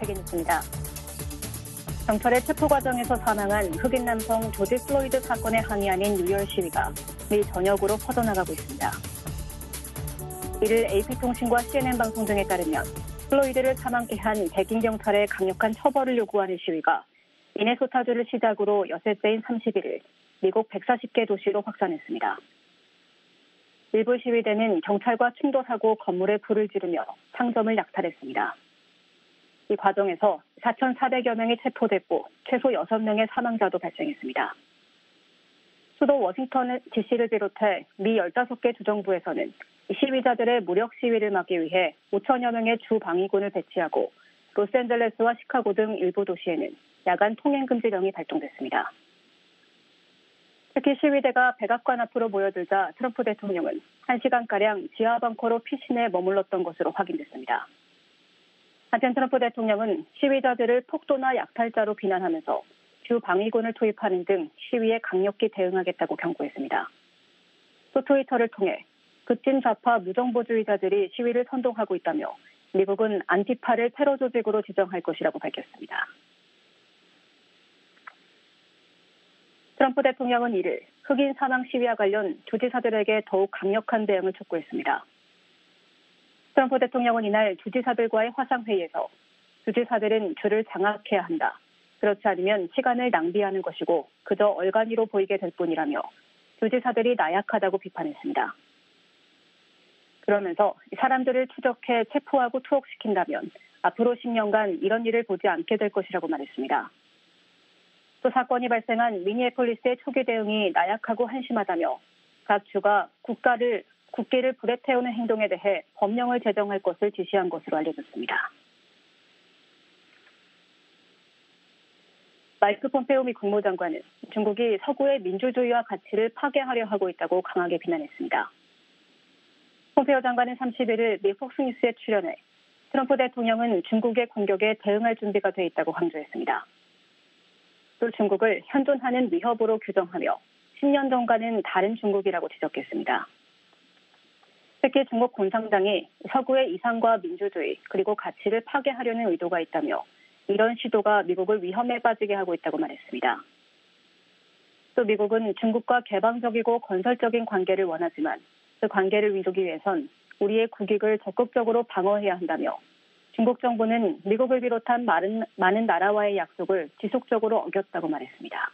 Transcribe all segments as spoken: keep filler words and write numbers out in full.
세계뉴스입니다. 경찰의 체포 과정에서 사망한 흑인 남성 조지 플로이드 사건에 항의하는 뉴열 시위가 미 전역으로 퍼져나가고 있습니다. 이를 에이피통신과 씨엔엔 방송 등에 따르면 플로이드를 사망케 한 백인 경찰의 강력한 처벌을 요구하는 시위가 미네소타주를 시작으로 엿새째인 삼십일 일 미국 백사십 개 도시로 확산했습니다. 일부 시위대는 경찰과 충돌하고 건물에 불을 지르며 상점을 약탈했습니다. 이 과정에서 사천사백여 명이 체포됐고 최소 여섯 명의 사망자도 발생했습니다. 수도 워싱턴 디씨를 비롯해 미 열다섯 개 주정부에서는 시위자들의 무력 시위를 막기 위해 오천여 명의 주 방위군을 배치하고 로스앤젤레스와 시카고 등 일부 도시에는 야간 통행 금지령이 발동됐습니다. 특히 시위대가 백악관 앞으로 모여들자 트럼프 대통령은 한 시간가량 지하 벙커로 피신해 머물렀던 것으로 확인됐습니다. 한편 트럼프 대통령은 시위자들을 폭도나 약탈자로 비난하면서 주 방위군을 투입하는 등 시위에 강력히 대응하겠다고 경고했습니다. 또 트위터를 통해 극진 좌파 무정부주의자들이 시위를 선동하고 있다며 미국은 안티파를 테러 조직으로 지정할 것이라고 밝혔습니다. 트럼프 대통령은 이를 흑인 사망 시위와 관련 주지사들에게 더욱 강력한 대응을 촉구했습니다. 트럼프 대통령은 이날 주지사들과의 화상회의에서 주지사들은 주를 장악해야 한다. 그렇지 않으면 시간을 낭비하는 것이고 그저 얼간이로 보이게 될 뿐이라며 주지사들이 나약하다고 비판했습니다. 그러면서 사람들을 추적해 체포하고 투옥시킨다면 앞으로 십 년간 이런 일을 보지 않게 될 것이라고 말했습니다. 또 사건이 발생한 미니애폴리스의 초기 대응이 나약하고 한심하다며 각 주가 국가를, 국기를 불에 태우는 행동에 대해 법령을 제정할 것을 지시한 것으로 알려졌습니다. 마이크 폼페오 미 국무장관은 중국이 서구의 민주주의와 가치를 파괴하려 하고 있다고 강하게 비난했습니다. 폼페오 장관은 삼십일 일 미 폭스뉴스에 출연해 트럼프 대통령은 중국의 공격에 대응할 준비가 돼 있다고 강조했습니다. 또 중국을 현존하는 위협으로 규정하며 십 년 전과는 다른 중국이라고 지적했습니다. 특히 중국 공산당이 서구의 이상과 민주주의 그리고 가치를 파괴하려는 의도가 있다며 이런 시도가 미국을 위험에 빠지게 하고 있다고 말했습니다. 또 미국은 중국과 개방적이고 건설적인 관계를 원하지만 그 관계를 이루기 위해선 우리의 국익을 적극적으로 방어해야 한다며 중국 정부는 미국을 비롯한 많은, 많은 나라와의 약속을 지속적으로 어겼다고 말했습니다.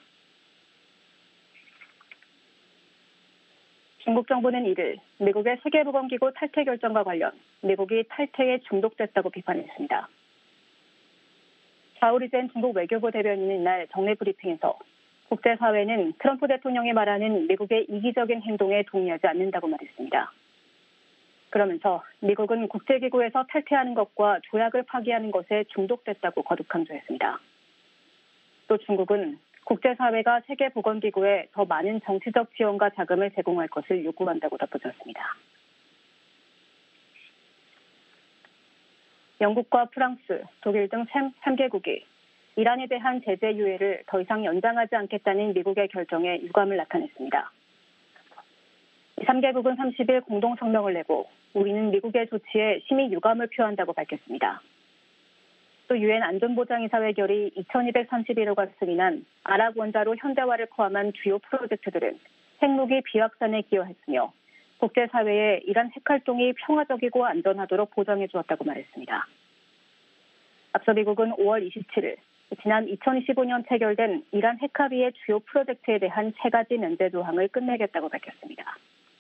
중국 정부는 이를 미국의 세계보건기구 탈퇴 결정과 관련 미국이 탈퇴에 중독됐다고 비판했습니다. 자오리젠 중국 외교부 대변인은 이날 정례 브리핑에서 국제사회는 트럼프 대통령이 말하는 미국의 이기적인 행동에 동의하지 않는다고 말했습니다. 그러면서 미국은 국제기구에서 탈퇴하는 것과 조약을 파기하는 것에 중독됐다고 거듭 강조했습니다. 또 중국은 국제사회가 세계보건기구에 더 많은 정치적 지원과 자금을 제공할 것을 요구한다고 덧붙였습니다. 영국과 프랑스, 독일 등 삼 개국이 이란에 대한 제재 유예를 더 이상 연장하지 않겠다는 미국의 결정에 유감을 나타냈습니다. 삼 개국은 삼십 일 공동 성명을 내고 우리는 미국의 조치에 심히 유감을 표한다고 밝혔습니다. 또 유엔 안전보장이사회 결의 이천이백삼십일 호가 승인한 아랍 원자로 현대화를 포함한 주요 프로젝트들은 핵무기 비확산에 기여했으며 국제사회에 이란 핵활동이 평화적이고 안전하도록 보장해 주었다고 말했습니다. 앞서 미국은 오월 이십칠일 지난 이천이십오 년 체결된 이란 핵합의의 주요 프로젝트에 대한 세 가지 면제 조항을 끝내겠다고 밝혔습니다.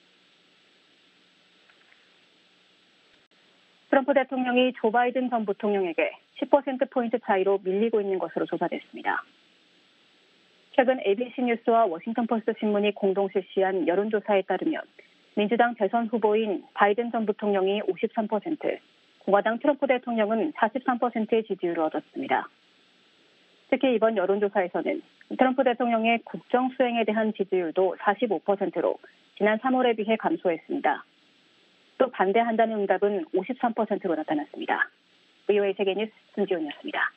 트럼프 대통령이 조 바이든 전 부통령에게 십 퍼센트포인트 차이로 밀리고 있는 것으로 조사됐습니다. 최근 에이비씨 뉴스와 워싱턴포스트 신문이 공동 실시한 여론조사에 따르면 민주당 대선 후보인 바이든 전 부통령이 오십삼 퍼센트, 공화당 트럼프 대통령은 사십삼 퍼센트의 지지율을 얻었습니다. 특히 이번 여론조사에서는 트럼프 대통령의 국정 수행에 대한 지지율도 사십오 퍼센트로 지난 삼월에 비해 감소했습니다. 또 반대한다는 응답은 오십삼 퍼센트로 나타났습니다. 브이오에이 세계뉴스 손지훈이었습니다.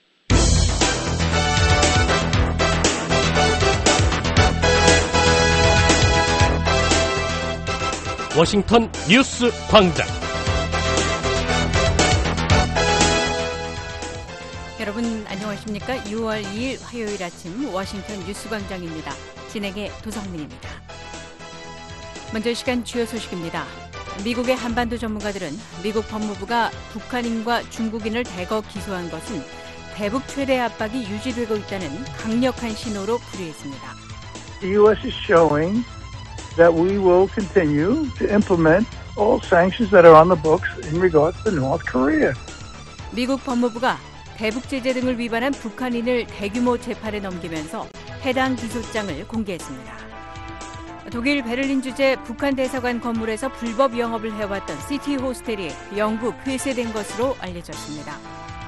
워싱턴 뉴스 광장. 여러분 안녕하십니까? 유월 이일 화요일 아침 워싱턴 뉴스광장입니다. 진행의 도성민입니다. 먼저 이 시간 주요 소식입니다. 미국의 한반도 전문가들은 미국 법무부가 북한인과 중국인을 대거 기소한 것은 대북 최대 압박이 유지되고 있다는 강력한 신호로 풀이했습니다. The U S is showing that we will continue to implement all sanctions that are on the books in regards to North Korea. 미국 법무부가 대북 제재 등을 위반한 북한인을 대규모 재판에 넘기면서 해당 기소장을 공개했습니다. 독일 베를린 주재 북한 대사관 건물에서 불법 영업을 해왔던 시티 호스텔이 영구 폐쇄된 것으로 알려졌습니다.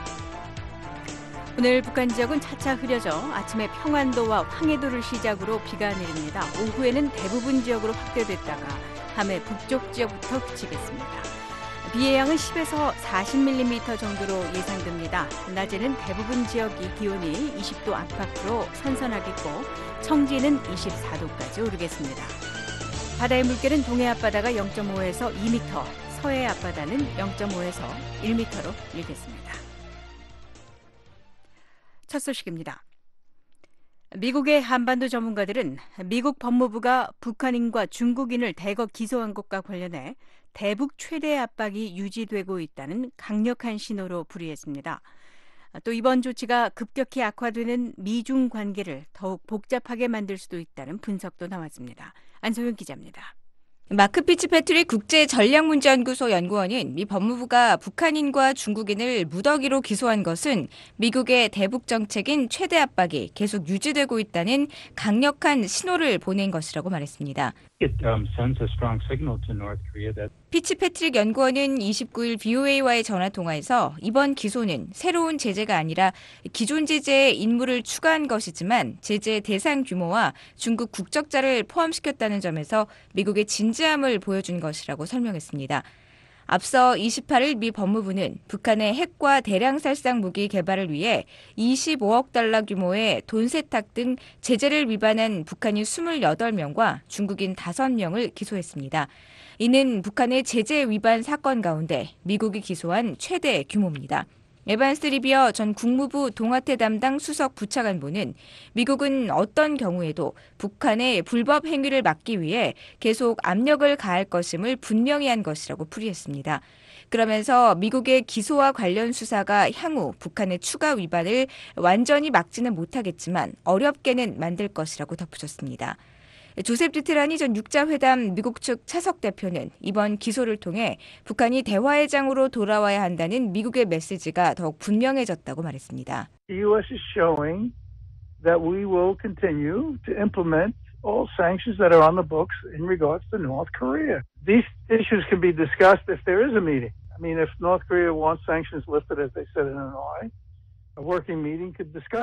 오늘 북한 지역은 차차 흐려져 아침에 평안도와 황해도를 시작으로 비가 내립니다. 오후에는 대부분 지역으로 확대됐다가 밤에 북쪽 지역부터 그치겠습니다. 비의 양은 십에서 사십 밀리미터 정도로 예상됩니다. 낮에는 대부분 지역이 기온이 이십 도 안팎으로 선선하겠고 청지는 이십사 도까지 오르겠습니다. 바다의 물결은 동해 앞바다가 영 점 오에서 이 미터, 서해 앞바다는 영 점 오에서 일 미터로 일겠습니다. 첫 소식입니다. 미국의 한반도 전문가들은 미국 법무부가 북한인과 중국인을 대거 기소한 것과 관련해 대북 최대 압박이 유지되고 있다는 강력한 신호로 풀이했습니다. 또 이번 조치가 급격히 악화되는 미중 관계를 더욱 복잡하게 만들 수도 있다는 분석도 나왔습니다. 안소영 기자입니다. 마크 피츠패트릭 국제전략문제연구소 연구원은 미 법무부가 북한인과 중국인을 무더기로 기소한 것은 미국의 대북 정책인 최대 압박이 계속 유지되고 있다는 강력한 신호를 보낸 것이라고 말했습니다. It um, sends a strong signal to North Korea that 피츠패트릭 연구원은 이십구일 브이오에이와의 전화통화에서 이번 기소는 새로운 제재가 아니라 기존 제재에 인물을 추가한 것이지만 제재 대상 규모와 중국 국적자를 포함시켰다는 점에서 미국의 진지함을 보여준 것이라고 설명했습니다. 앞서 이십팔일 미 법무부는 북한의 핵과 대량 살상 무기 개발을 위해 이십오억 달러 규모의 돈 세탁 등 제재를 위반한 북한인 이십팔 명과 중국인 다섯 명을 기소했습니다. 이는 북한의 제재 위반 사건 가운데 미국이 기소한 최대 규모입니다. 에반스 리비어 전 국무부 동아태 담당 수석 부차관보는 미국은 어떤 경우에도 북한의 불법 행위를 막기 위해 계속 압력을 가할 것임을 분명히 한 것이라고 풀이했습니다. 그러면서 미국의 기소와 관련 수사가 향후 북한의 추가 위반을 완전히 막지는 못하겠지만 어렵게는 만들 것이라고 덧붙였습니다. 조셉 디트라니 전 육자회담 미국 측 차석 대표는 이번 기소를 통해 북한이 대화의 장으로 돌아와야 한다는 미국의 메시지가 더욱 분명해졌다고 말했습니다. The U S is showing that we will continue to implement all sanctions that are on the books in regards to North Korea. These issues can be discussed if there is a meeting. I mean, if North Korea wants sanctions lifted, as they said in Hanoi, a working meeting could discuss.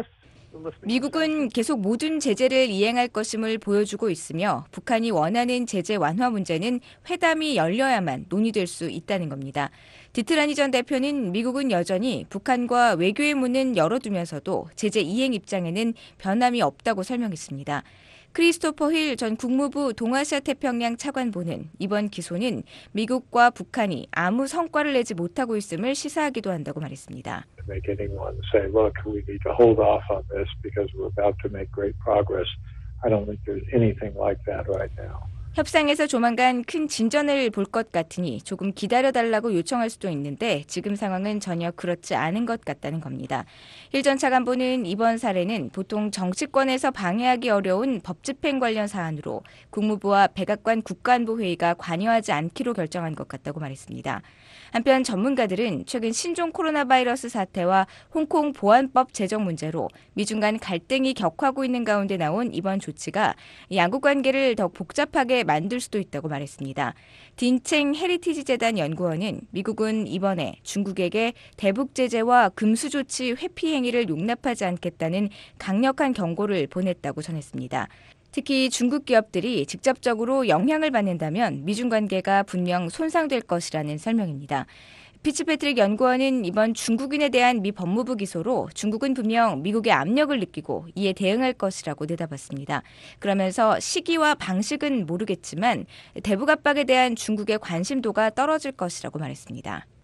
미국은 계속 모든 제재를 이행할 것임을 보여주고 있으며 북한이 원하는 제재 완화 문제는 회담이 열려야만 논의될 수 있다는 겁니다. 디트라니 전 대표는 미국은 여전히 북한과 외교의 문은 열어두면서도 제재 이행 입장에는 변함이 없다고 설명했습니다. 크리스토퍼 힐 전 국무부 동아시아 태평양 차관보는 이번 기소는 미국과 북한이 아무 성과를 내지 못하고 있음을 시사하기도 한다고 말했습니다. Make anyone say, look, we need to hold off on this because we're about to make great progress. I don't think there's anything like that right now. 협상에서 조만간 큰 진전을 볼 것 같으니 조금 기다려달라고 요청할 수도 있는데 지금 상황은 전혀 그렇지 않은 것 같다는 겁니다. 힐 전 차관보는 이번 사례는 보통 정치권에서 방해하기 어려운 법 집행 관련 사안으로 국무부와 백악관 국가안보회의가 관여하지 않기로 결정한 것 같다고 말했습니다. 한편 전문가들은 최근 신종 코로나 바이러스 사태와 홍콩 보안법 제정 문제로 미중 간 갈등이 격화하고 있는 가운데 나온 이번 조치가 양국 관계를 더 복잡하게 만들 수도 있다고 말했습니다. 딘챙 헤리티지 재단 연구원은 미국은 이번에 중국에게 대북 제재와 금수 조치 회피 행위를 용납하지 않겠다는 강력한 경고를 보냈다고 전했습니다. 특히 중국 기업들이 직접적으로 영향을 받는다면 미중 관계가 분명 손상될 것이라는 설명입니다. 피츠패트릭 연구원은 이번 중국인에 대한 미 법무부 기소로 중국은 분명 미국의 압력을 느끼고 이에 대응할 것이라고 내다봤습니다. 그러면서 시기와 방식은 모르겠지만 대북 압박에 대한 중국의 관심도가 떨어질 것이라고 말했습니다.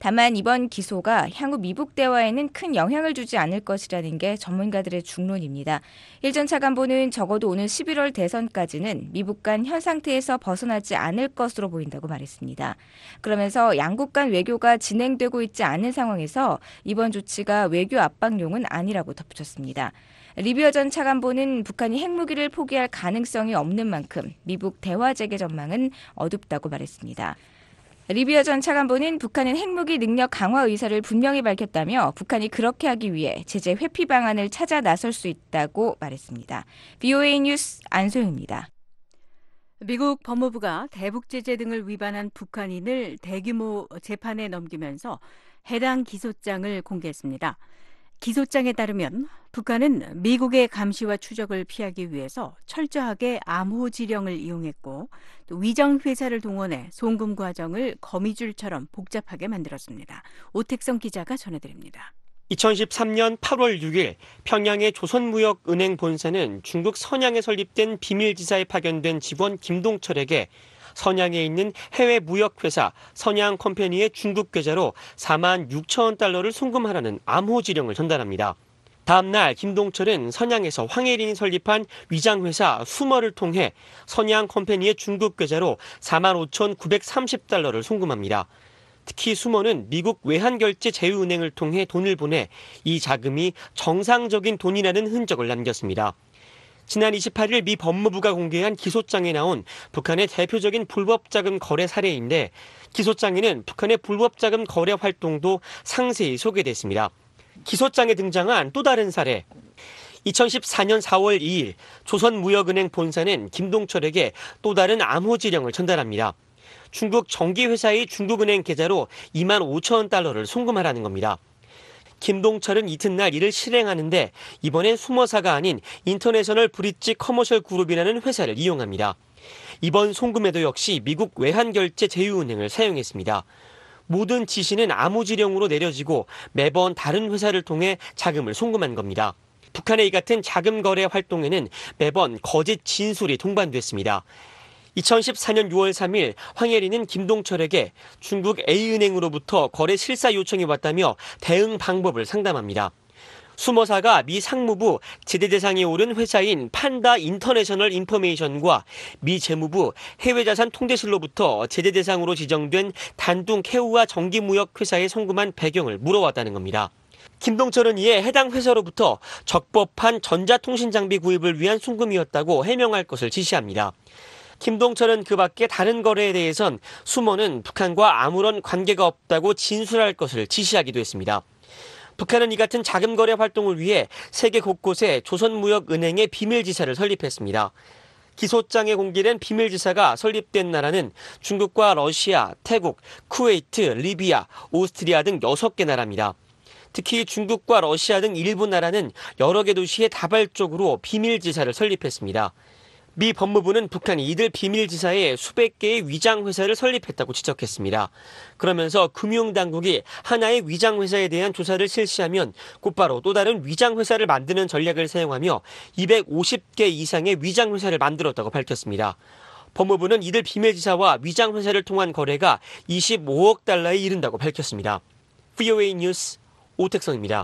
다만 이번 기소가 향후 미북 대화에는 큰 영향을 주지 않을 것이라는 게 전문가들의 중론입니다. 일 전 차관보는 적어도 오는 십일월 대선까지는 미북 간 현 상태에서 벗어나지 않을 것으로 보인다고 말했습니다. 그러면서 양국 간 외교가 진행되고 있지 않은 상황에서 이번 조치가 외교 압박용은 아니라고 덧붙였습니다. 리비어 전 차관보는 북한이 핵무기를 포기할 가능성이 없는 만큼 미북 대화 재개 전망은 어둡다고 말했습니다. 리비어 전 차관보는 북한은 핵무기 능력 강화 의사를 분명히 밝혔다며 북한이 그렇게 하기 위해 제재 회피 방안을 찾아 나설 수 있다고 말했습니다. 브이오에이 뉴스 안소영입니다. 미국 법무부가 대북 제재 등을 위반한 북한인을 대규모 재판에 넘기면서 해당 기소장을 공개했습니다. 기소장에 따르면 북한은 미국의 감시와 추적을 피하기 위해서 철저하게 암호 지령을 이용했고 또 위정 회사를 동원해 송금 과정을 거미줄처럼 복잡하게 만들었습니다. 오택성 기자가 전해드립니다. 이천십삼 년 팔월 육일 평양의 조선무역은행 본사는 중국 선양에 설립된 비밀지사에 파견된 직원 김동철에게 선양에 있는 해외 무역회사 선양컴퍼니의 중국 계좌로 사만 육천 달러를 송금하라는 암호 지령을 전달합니다. 다음 날 김동철은 선양에서 황혜린이 설립한 위장회사 수머를 통해 선양컴퍼니의 중국 계좌로 사만 오천구백삼십 달러를 송금합니다. 특히 수머는 미국 외환결제 제휴은행을 통해 돈을 보내 이 자금이 정상적인 돈이라는 흔적을 남겼습니다. 지난 이십팔일 미 법무부가 공개한 기소장에 나온 북한의 대표적인 불법자금 거래 사례인데 기소장에는 북한의 불법자금 거래 활동도 상세히 소개됐습니다. 기소장에 등장한 또 다른 사례. 이천십사 년 사월 이일 조선무역은행 본사는 김동철에게 또 다른 암호 지령을 전달합니다. 중국 정기회사의 중국은행 계좌로 이만 오천 달러를 송금하라는 겁니다. 김동철은 이튿날 이를 실행하는데 이번엔 수머사가 아닌 인터내셔널 브릿지 커머셜 그룹이라는 회사를 이용합니다. 이번 송금에도 역시 미국 외환결제 제휴은행을 사용했습니다. 모든 지시는 암호지령으로 내려지고 매번 다른 회사를 통해 자금을 송금한 겁니다. 북한의 이 같은 자금 거래 활동에는 매번 거짓 진술이 동반됐습니다. 이천십사 년 유월 삼일 황혜린은 김동철에게 중국 A은행으로부터 거래 실사 요청이 왔다며 대응 방법을 상담합니다. 수머사가 미 상무부 제재 대상에 오른 회사인 판다 인터내셔널 인포메이션과 미 재무부 해외자산 통제실로부터 제재 대상으로 지정된 단둥 캐우아 정기무역 회사에 송금한 배경을 물어왔다는 겁니다. 김동철은 이에 해당 회사로부터 적법한 전자통신장비 구입을 위한 송금이었다고 해명할 것을 지시합니다. 김동철은 그 밖에 다른 거래에 대해선 수머는 북한과 아무런 관계가 없다고 진술할 것을 지시하기도 했습니다. 북한은 이 같은 자금 거래 활동을 위해 세계 곳곳에 조선무역은행의 비밀지사를 설립했습니다. 기소장에 공개된 비밀지사가 설립된 나라는 중국과 러시아, 태국, 쿠웨이트, 리비아, 오스트리아 등 여섯 개 나라입니다. 특히 중국과 러시아 등 일부 나라는 여러 개 도시에 다발적으로 비밀지사를 설립했습니다. 미 법무부는 북한이 이들 비밀지사에 수백 개의 위장회사를 설립했다고 지적했습니다. 그러면서 금융당국이 하나의 위장회사에 대한 조사를 실시하면 곧바로 또 다른 위장회사를 만드는 전략을 사용하며 이백오십 개 이상의 위장회사를 만들었다고 밝혔습니다. 법무부는 이들 비밀지사와 위장회사를 통한 거래가 이십오억 달러에 이른다고 밝혔습니다. 브이오에이 뉴스 오택성입니다.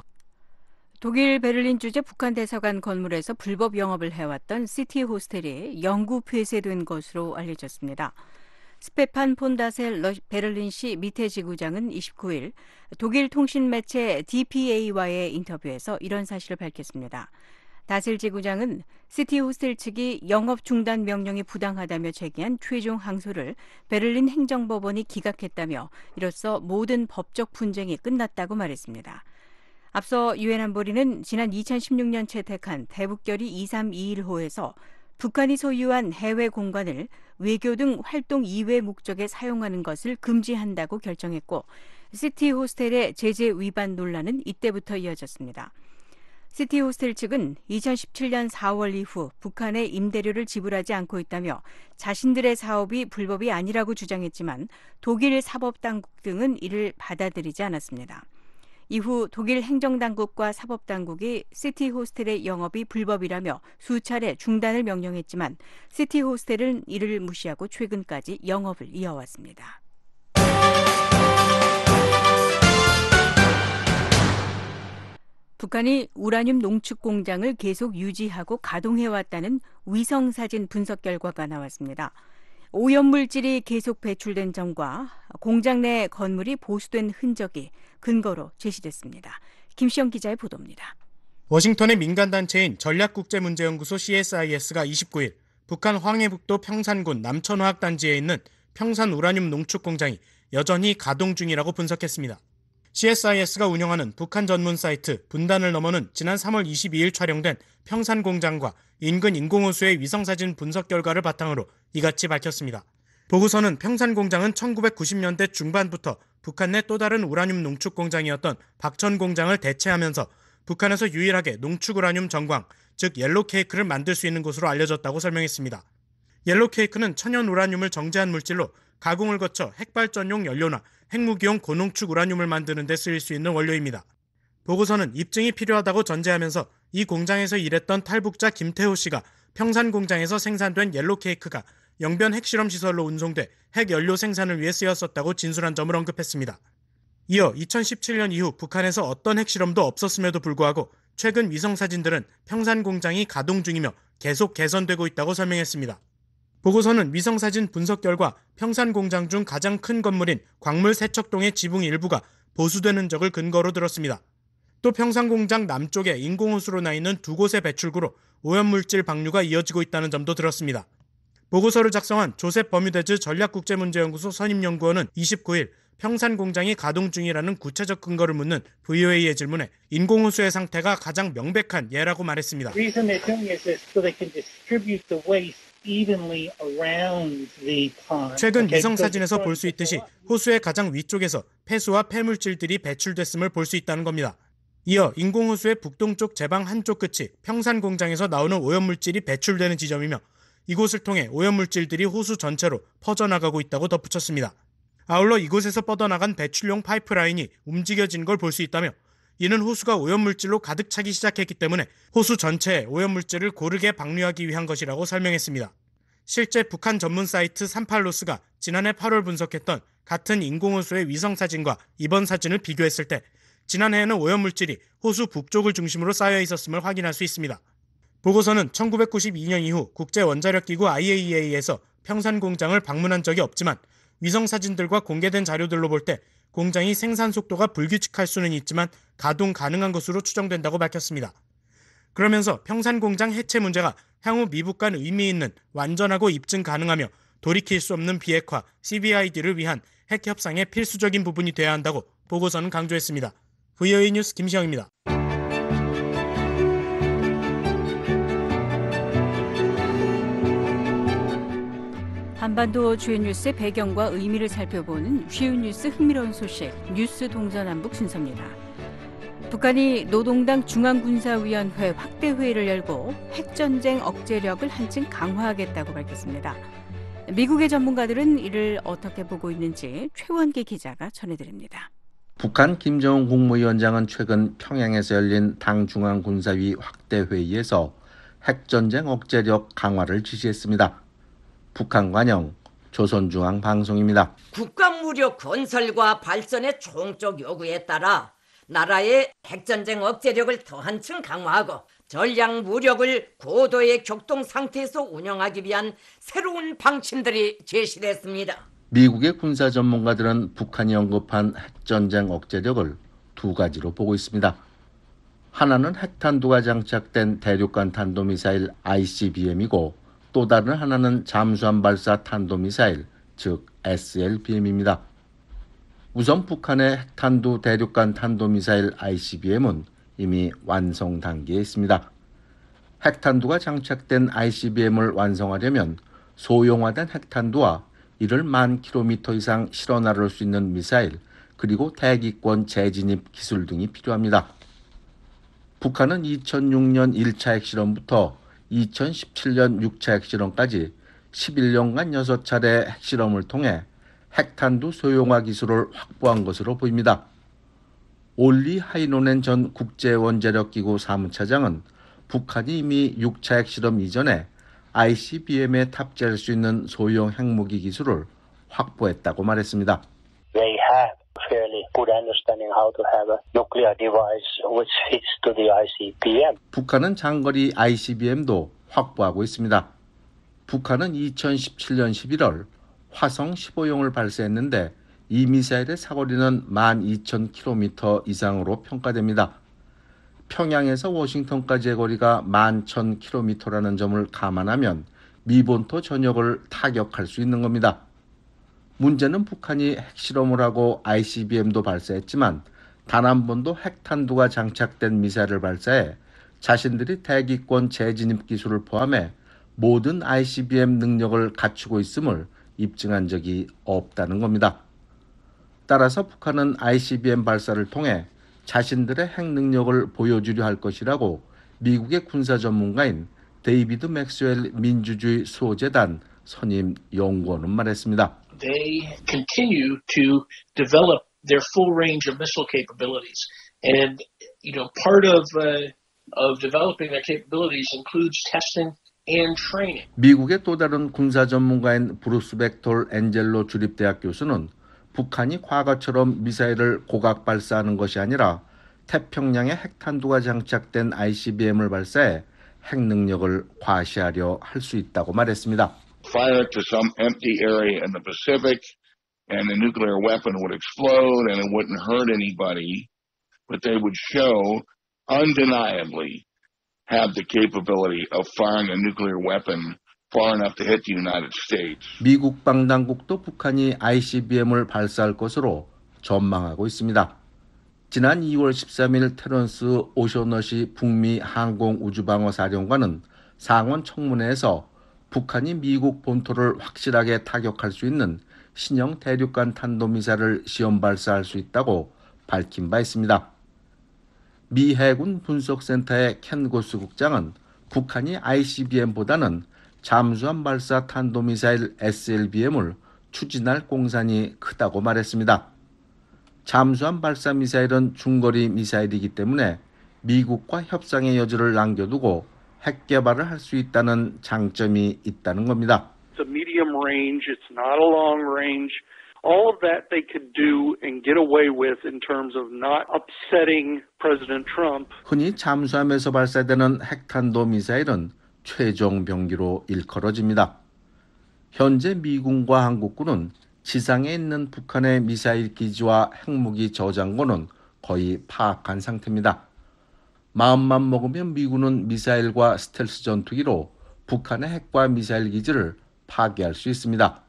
독일 베를린 주재 북한 대사관 건물에서 불법 영업을 해왔던 시티 호스텔이 영구 폐쇄된 것으로 알려졌습니다. 스페판 폰다셀 베를린시 미테 지구장은 이십구일 독일 통신 매체 디피에이와의 인터뷰에서 이런 사실을 밝혔습니다. 다셀 지구장은 시티 호스텔 측이 영업 중단 명령이 부당하다며 제기한 최종 항소를 베를린 행정법원이 기각했다며 이로써 모든 법적 분쟁이 끝났다고 말했습니다. 앞서 유엔 안보리는 지난 이천십육 년 채택한 대북결의 이삼이일호에서 북한이 소유한 해외 공간을 외교 등 활동 이외 목적에 사용하는 것을 금지한다고 결정했고 시티 호스텔의 제재 위반 논란은 이때부터 이어졌습니다. 시티 호스텔 측은 이천십칠 년 사월 이후 북한에 임대료를 지불하지 않고 있다며 자신들의 사업이 불법이 아니라고 주장했지만 독일 사법당국 등은 이를 받아들이지 않았습니다. 이후 독일 행정당국과 사법당국이 시티 호스텔의 영업이 불법이라며 수차례 중단을 명령했지만 시티 호스텔은 이를 무시하고 최근까지 영업을 이어왔습니다. 북한이 우라늄 농축 공장을 계속 유지하고 가동해왔다는 위성사진 분석 결과가 나왔습니다. 오염물질이 계속 배출된 점과 공장 내 건물이 보수된 흔적이 근거로 제시됐습니다. 김시영 기자의 보도입니다. 워싱턴의 민간단체인 전략국제문제연구소 씨에스아이에스가 이십구일 북한 황해북도 평산군 남천화학단지에 있는 평산 우라늄 농축 공장이 여전히 가동 중이라고 분석했습니다. 씨에스아이에스가 운영하는 북한 전문 사이트 분단을 넘어는 지난 삼월 이십이일 촬영된 평산 공장과 인근 인공호수의 위성사진 분석 결과를 바탕으로 이같이 밝혔습니다. 보고서는 평산 공장은 천구백구십 년대 중반부터 북한 내 또 다른 우라늄 농축 공장이었던 박천 공장을 대체하면서 북한에서 유일하게 농축 우라늄 정광, 즉 옐로우 케이크를 만들 수 있는 곳으로 알려졌다고 설명했습니다. 옐로우 케이크는 천연 우라늄을 정제한 물질로 가공을 거쳐 핵발전용 연료나 핵무기용 고농축 우라늄을 만드는 데 쓰일 수 있는 원료입니다. 보고서는 입증이 필요하다고 전제하면서 이 공장에서 일했던 탈북자 김태호 씨가 평산 공장에서 생산된 옐로우 케이크가 영변 핵실험 시설로 운송돼 핵연료 생산을 위해 쓰였었다고 진술한 점을 언급했습니다. 이어 이천십칠 년 이후 북한에서 어떤 핵실험도 없었음에도 불구하고 최근 위성사진들은 평산 공장이 가동 중이며 계속 개선되고 있다고 설명했습니다. 보고서는 위성사진 분석 결과 평산 공장 중 가장 큰 건물인 광물 세척동의 지붕 일부가 보수된 흔적을 근거로 들었습니다. 또 평산 공장 남쪽에 인공호수로 나 있는 두 곳의 배출구로 오염물질 방류가 이어지고 있다는 점도 들었습니다. 보고서를 작성한 조셉 버뮤데즈 전략국제문제연구소 선임연구원은 이십구일 평산 공장이 가동 중이라는 구체적 근거를 묻는 브이오에이의 질문에 인공호수의 상태가 가장 명백한 예라고 말했습니다. 최근 위성사진에서 볼 수 있듯이 호수의 가장 위쪽에서 폐수와 폐물질들이 배출됐음을 볼 수 있다는 겁니다. 이어 인공호수의 북동쪽 제방 한쪽 끝이 평산 공장에서 나오는 오염물질이 배출되는 지점이며 이곳을 통해 오염물질들이 호수 전체로 퍼져나가고 있다고 덧붙였습니다. 아울러 이곳에서 뻗어나간 배출용 파이프라인이 움직여진 걸 볼 수 있다며 이는 호수가 오염물질로 가득 차기 시작했기 때문에 호수 전체에 오염물질을 고르게 방류하기 위한 것이라고 설명했습니다. 실제 북한 전문 사이트 삼팔로스가 지난해 팔월 분석했던 같은 인공호수의 위성사진과 이번 사진을 비교했을 때 지난해에는 오염물질이 호수 북쪽을 중심으로 쌓여 있었음을 확인할 수 있습니다. 보고서는 천구백구십이 년 이후 국제원자력기구 아이에이이에이에서 평산 공장을 방문한 적이 없지만 위성사진들과 공개된 자료들로 볼 때 공장이 생산 속도가 불규칙할 수는 있지만 가동 가능한 것으로 추정된다고 밝혔습니다. 그러면서 평산 공장 해체 문제가 향후 미북 간 의미 있는 완전하고 입증 가능하며 돌이킬 수 없는 비핵화 씨비아이디를 위한 핵 협상의 필수적인 부분이 돼야 한다고 보고서는 강조했습니다. 브이오에이 뉴스 김시영입니다. 한반도 주요 뉴스의 배경과 의미를 살펴보는 쉬운 뉴스 흥미로운 소식 뉴스 동서남북 순서입니다. 북한이 노동당 중앙군사위원회 확대회의를 열고 핵전쟁 억제력을 한층 강화하겠다고 밝혔습니다. 미국의 전문가들은 이를 어떻게 보고 있는지 최원기 기자가 전해드립니다. 북한 김정은 국무위원장은 최근 평양에서 열린 당 중앙군사위 확대회의에서 핵전쟁 억제력 강화를 지시했습니다. 북한 관영 조선중앙방송입니다. 국가무력 건설과 발전의 총적 요구에 따라 나라의 핵전쟁 억제력을 더 한층 강화하고 전략 무력을 고도의 격동 상태에서 운영하기 위한 새로운 방침들이 제시됐습니다. 미국의 군사 전문가들은 북한이 언급한 핵전쟁 억제력을 두 가지로 보고 있습니다. 하나는 핵탄두가 장착된 대륙간 탄도미사일 아이씨비엠이고 또 다른 하나는 잠수함 발사 탄도미사일, 즉 에스엘비엠입니다. 우선 북한의 핵탄두 대륙간 탄도미사일 아이씨비엠은 이미 완성 단계에 있습니다. 핵탄두가 장착된 아이씨비엠을 완성하려면 소형화된 핵탄두와 이를 만 킬로미터 이상 실어 나를 수 있는 미사일, 그리고 대기권 재진입 기술 등이 필요합니다. 북한은 이천육 년 일 차 핵실험부터 이천십칠 년 육 차 핵실험까지 십일 년간 여섯 차례 핵실험을 통해 핵탄두 소형화 기술을 확보한 것으로 보입니다. 올리 하이노넨 전 국제원자력기구 사무차장은 북한이 이미 육 차 핵실험 이전에 아이씨비엠에 탑재할 수 있는 소형 핵무기 기술을 확보했다고 말했습니다. They have fairly good understanding how to have a nuclear device which fits to the 아이씨비엠. 북한은 장거리 아이씨비엠도 확보하고 있습니다. 북한은 이천십칠년 십일월 화성 십오형을 발사했는데 이 미사일의 사거리는 만 이천 킬로미터 이상으로 평가됩니다. 평양에서 워싱턴까지의 거리가 만 천 킬로미터라는 점을 감안하면 미 본토 전역을 타격할 수 있는 겁니다. 문제는 북한이 핵실험을 하고 아이씨비엠도 발사했지만 단 한 번도 핵탄두가 장착된 미사일을 발사해 자신들이 대기권 재진입 기술을 포함해 모든 아이씨비엠 능력을 갖추고 있음을 입증한 적이 없다는 겁니다. 따라서 북한은 아이씨비엠 발사를 통해 자신들의 핵 능력을 보여주려 할 것이라고 미국의 군사 전문가인 데이비드 맥스웰 민주주의 수호재단 선임 연구원은 말했습니다. They continue to develop their full range of missile capabilities, and you know part of uh, of developing their capabilities includes testing and training. 미국의 또 다른 군사 전문가인 브루스 벡톨 엔젤로 주립대학 교수는 북한이 과거처럼 미사일을 고각 발사하는 것이 아니라 태평양에 핵탄두가 장착된 아이씨비엠을 발사해 핵 능력을 과시하려 할 수 있다고 말했습니다. Fire to some empty area in the Pacific, and the nuclear weapon would explode, and it wouldn't hurt anybody, but they would show undeniably have the capability of firing a nuclear weapon far enough to hit the United States. 미국 방당국도 북한이 아이씨비엠을 발사할 것으로 전망하고 있습니다. 지난 이월 십삼일 테런스 오셔너시 북미 항공우주방어사령관은 상원 청문회에서 북한이 미국 본토를 확실하게 타격할 수 있는 신형 대륙간 탄도미사일을 시험 발사할 수 있다고 밝힌 바 있습니다. 미 해군 분석센터의 켄 고스 국장은 북한이 아이씨비엠보다는 잠수함 발사 탄도미사일 에스엘비엠을 추진할 공산이 크다고 말했습니다. 잠수함 발사 미사일은 중거리 미사일이기 때문에 미국과 협상의 여지를 남겨두고 핵 개발을 할 수 있다는 장점이 있다는 겁니다. It's a medium range, it's not a long range. All of that they could do and get away with in terms of not upsetting President Trump. 흔히 잠수함에서 발사되는 핵탄도 미사일은 최종 병기로 일컬어집니다. 현재 미군과 한국군은 지상에 있는 북한의 미사일 기지와 핵무기 저장고는 거의 파악한 상태입니다. 마음만 먹으면 미군은 미사일과 스텔스 전투기로 북한의 핵과 미사일 기지를 파괴할 수 있습니다.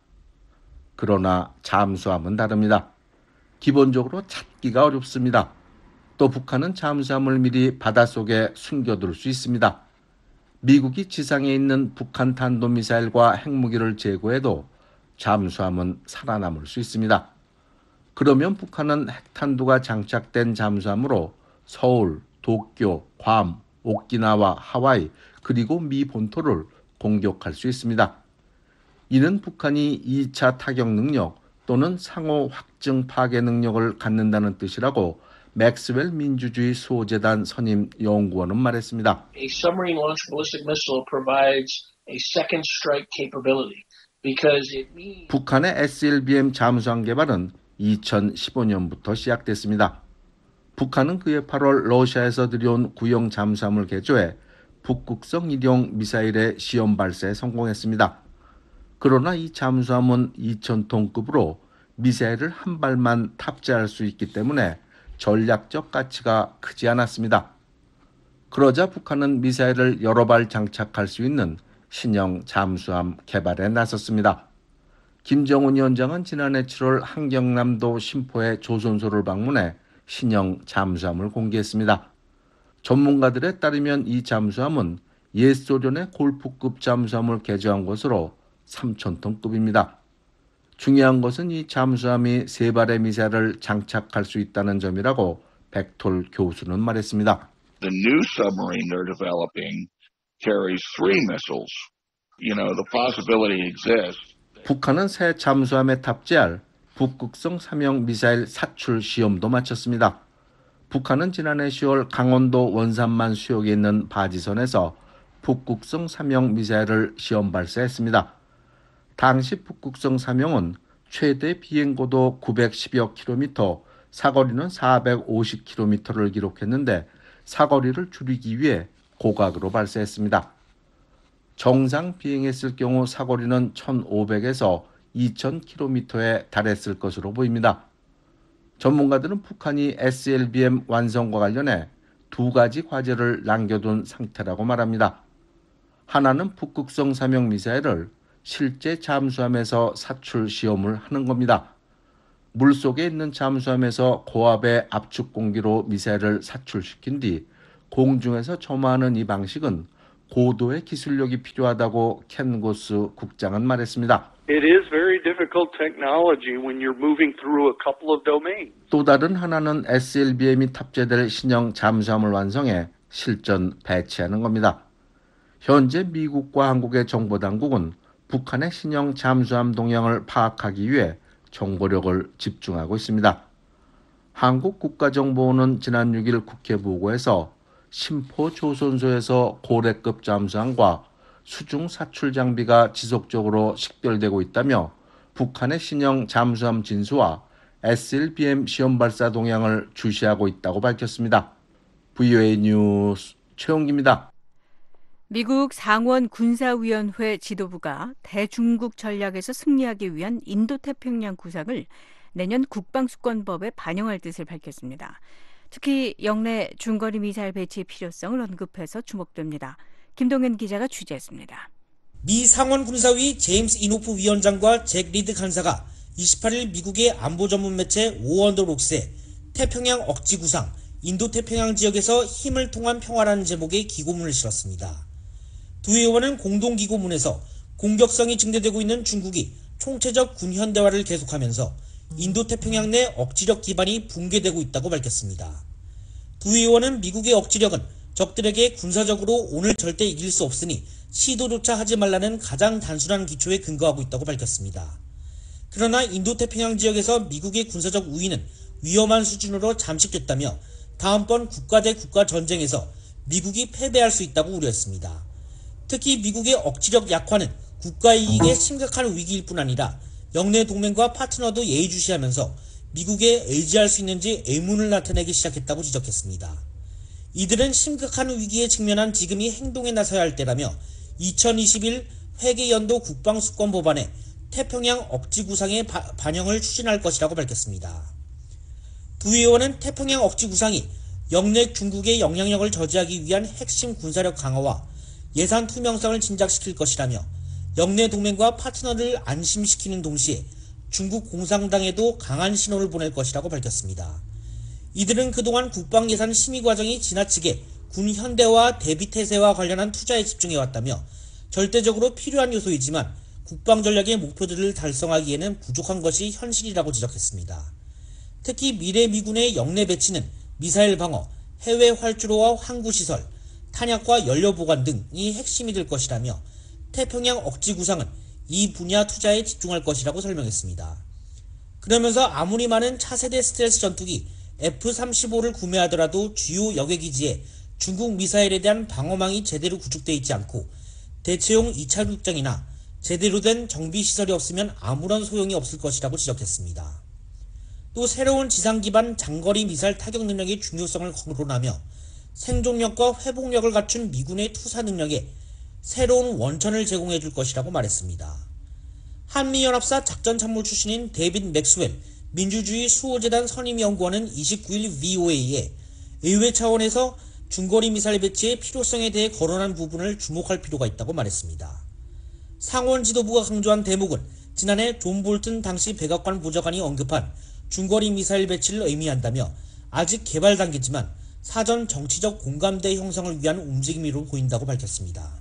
그러나 잠수함은 다릅니다. 기본적으로 찾기가 어렵습니다. 또 북한은 잠수함을 미리 바닷속에 숨겨둘 수 있습니다. 미국이 지상에 있는 북한 탄도미사일과 핵무기를 제거해도 잠수함은 살아남을 수 있습니다. 그러면 북한은 핵탄두가 장착된 잠수함으로 서울, 도쿄, 괌, 오키나와, 하와이 그리고 미 본토를 공격할 수 있습니다. 이는 북한이 이차 타격 능력 또는 상호 확증 파괴 능력을 갖는다는 뜻이라고 맥스웰 민주주의 수호재단 선임 연구원은 말했습니다. A submarine launched ballistic missile provides a second strike capability because it means 북한의 에스엘비엠 잠수함 개발은 이천십오년부터 시작됐습니다. 북한은 그해 팔월 러시아에서 들여온 구형 잠수함을 개조해 북극성 일형 미사일의 시험 발사에 성공했습니다. 그러나 이 잠수함은 이천 톤급으로 미사일을 한 발만 탑재할 수 있기 때문에 전략적 가치가 크지 않았습니다. 그러자 북한은 미사일을 여러 발 장착할 수 있는 신형 잠수함 개발에 나섰습니다. 김정은 위원장은 지난해 칠월 한경남도 신포의 조선소를 방문해 신형 잠수함을 공개했습니다. 전문가들에 따르면 이 잠수함은 옛 소련의 골프급 잠수함을 개조한 것으로 삼천 톤급입니다. 중요한 것은 이 잠수함이 세 발의 미사일을 장착할 수 있다는 점이라고 벡톨 교수는 말했습니다. The new submarine they're developing carries three missiles. You know, the possibility exists. 북한은 새 잠수함에 탑재할 북극성 삼형 미사일 사출 시험도 마쳤습니다. 북한은 지난해 시월 강원도 원산만 수역에 있는 바지선에서 북극성 삼형 미사일을 시험 발사했습니다. 당시 북극성 삼형은 최대 비행고도 구백십여 킬로미터, 사거리는 사백오십 킬로미터를 기록했는데 사거리를 줄이기 위해 고각으로 발사했습니다. 정상 비행했을 경우 사거리는 천오백에서 이천 킬로미터에 달했을 것으로 보입니다. 전문가들은 북한이 에스엘비엠 완성과 관련해 두 가지 과제를 남겨둔 상태라고 말합니다. 하나는 북극성 삼형 미사일을 실제 잠수함에서 사출 시험을 하는 겁니다. 물속에 있는 잠수함에서 고압의 압축 공기로 미사일을 사출시킨 뒤 공중에서 점화하는 이 방식은 고도의 기술력이 필요하다고 켄 고스 국장은 말했습니다. It is very difficult technology when you're moving through a couple of domains. 또 다른 하나는 에스엘비엠이 탑재될 신형 잠수함을 완성해 실전 배치하는 겁니다. 현재 미국과 한국의 정보당국은 북한의 신형 잠수함 동향을 파악하기 위해 정보력을 집중하고 있습니다. 한국 국가정보원은 지난 육 일 국회 보고에서 심포조선소에서 고래급 잠수함과 수중 사출 장비가 지속적으로 식별되고 있다며 북한의 신형 잠수함 진수와 에스엘비엠 시험 발사 동향을 주시하고 있다고 밝혔습니다. 브이오에이 뉴스 최용기입니다. 미국 상원 군사위원회 지도부가 대중국 전략에서 승리하기 위한 인도태평양 구상을 내년 국방수권법에 반영할 뜻을 밝혔습니다. 특히 영내 중거리 미사일 배치의 필요성을 언급해서 주목됩니다. 김동현 기자가 취재했습니다. 미 상원 군사위 제임스 이노프 위원장과 잭 리드 간사가 이십팔 일 미국의 안보 전문 매체 오언더록스에 태평양 억지 구상, 인도태평양 지역에서 힘을 통한 평화라는 제목의 기고문을 실었습니다. 두 의원은 공동기고문에서 공격성이 증대되고 있는 중국이 총체적 군현대화를 계속하면서 인도태평양 내 억지력 기반이 붕괴되고 있다고 밝혔습니다. 두 의원은 미국의 억지력은 적들에게 군사적으로 오늘 절대 이길 수 없으니 시도조차 하지 말라는 가장 단순한 기초에 근거하고 있다고 밝혔습니다. 그러나 인도태평양 지역에서 미국의 군사적 우위는 위험한 수준으로 잠식됐다며 다음번 국가 대 국가 전쟁에서 미국이 패배할 수 있다고 우려했습니다. 특히 미국의 억지력 약화는 국가 이익에 심각한 위기일 뿐 아니라 영내 동맹과 파트너도 예의주시하면서 미국에 의지할 수 있는지 의문을 나타내기 시작했다고 지적했습니다. 이들은 심각한 위기에 직면한 지금이 행동에 나서야 할 때라며 이천이십일 회계연도 국방수권 법안에 태평양 억지 구상의 바, 반영을 추진할 것이라고 밝혔습니다. 두 의원은 태평양 억지 구상이 영내 중국의 영향력을 저지하기 위한 핵심 군사력 강화와 예산 투명성을 진작시킬 것이라며 영내 동맹과 파트너를 안심시키는 동시에 중국 공산당에도 강한 신호를 보낼 것이라고 밝혔습니다. 이들은 그동안 국방예산 심의 과정이 지나치게 군 현대화 대비태세와 관련한 투자에 집중해왔다며 절대적으로 필요한 요소이지만 국방전략의 목표들을 달성하기에는 부족한 것이 현실이라고 지적했습니다. 특히 미래 미군의 영내 배치는 미사일 방어, 해외 활주로와 항구시설, 탄약과 연료 보관 등이 핵심이 될 것이라며 태평양 억지 구상은 이 분야 투자에 집중할 것이라고 설명했습니다. 그러면서 아무리 많은 차세대 스텔스 전투기 에프 삼십오를 구매하더라도 주요 여객기지에 중국 미사일에 대한 방어망이 제대로 구축되어 있지 않고 대체용 이차육장이나 제대로 된 정비시설이 없으면 아무런 소용이 없을 것이라고 지적했습니다. 또 새로운 지상 기반 장거리 미사일 타격 능력의 중요성을 거론하며 생존력과 회복력을 갖춘 미군의 투사 능력에 새로운 원천을 제공해 줄 것이라고 말했습니다. 한미연합사 작전참모 출신인 데이빗 맥스웰 민주주의 수호재단 선임연구원은 이십구 일 브이오에이에 의회 차원에서 중거리 미사일 배치의 필요성에 대해 거론한 부분을 주목할 필요가 있다고 말했습니다. 상원 지도부가 강조한 대목은 지난해 존 볼튼 당시 백악관 보좌관이 언급한 중거리 미사일 배치를 의미한다며 아직 개발 단계지만 사전 정치적 공감대 형성을 위한 움직임으로 보인다고 밝혔습니다.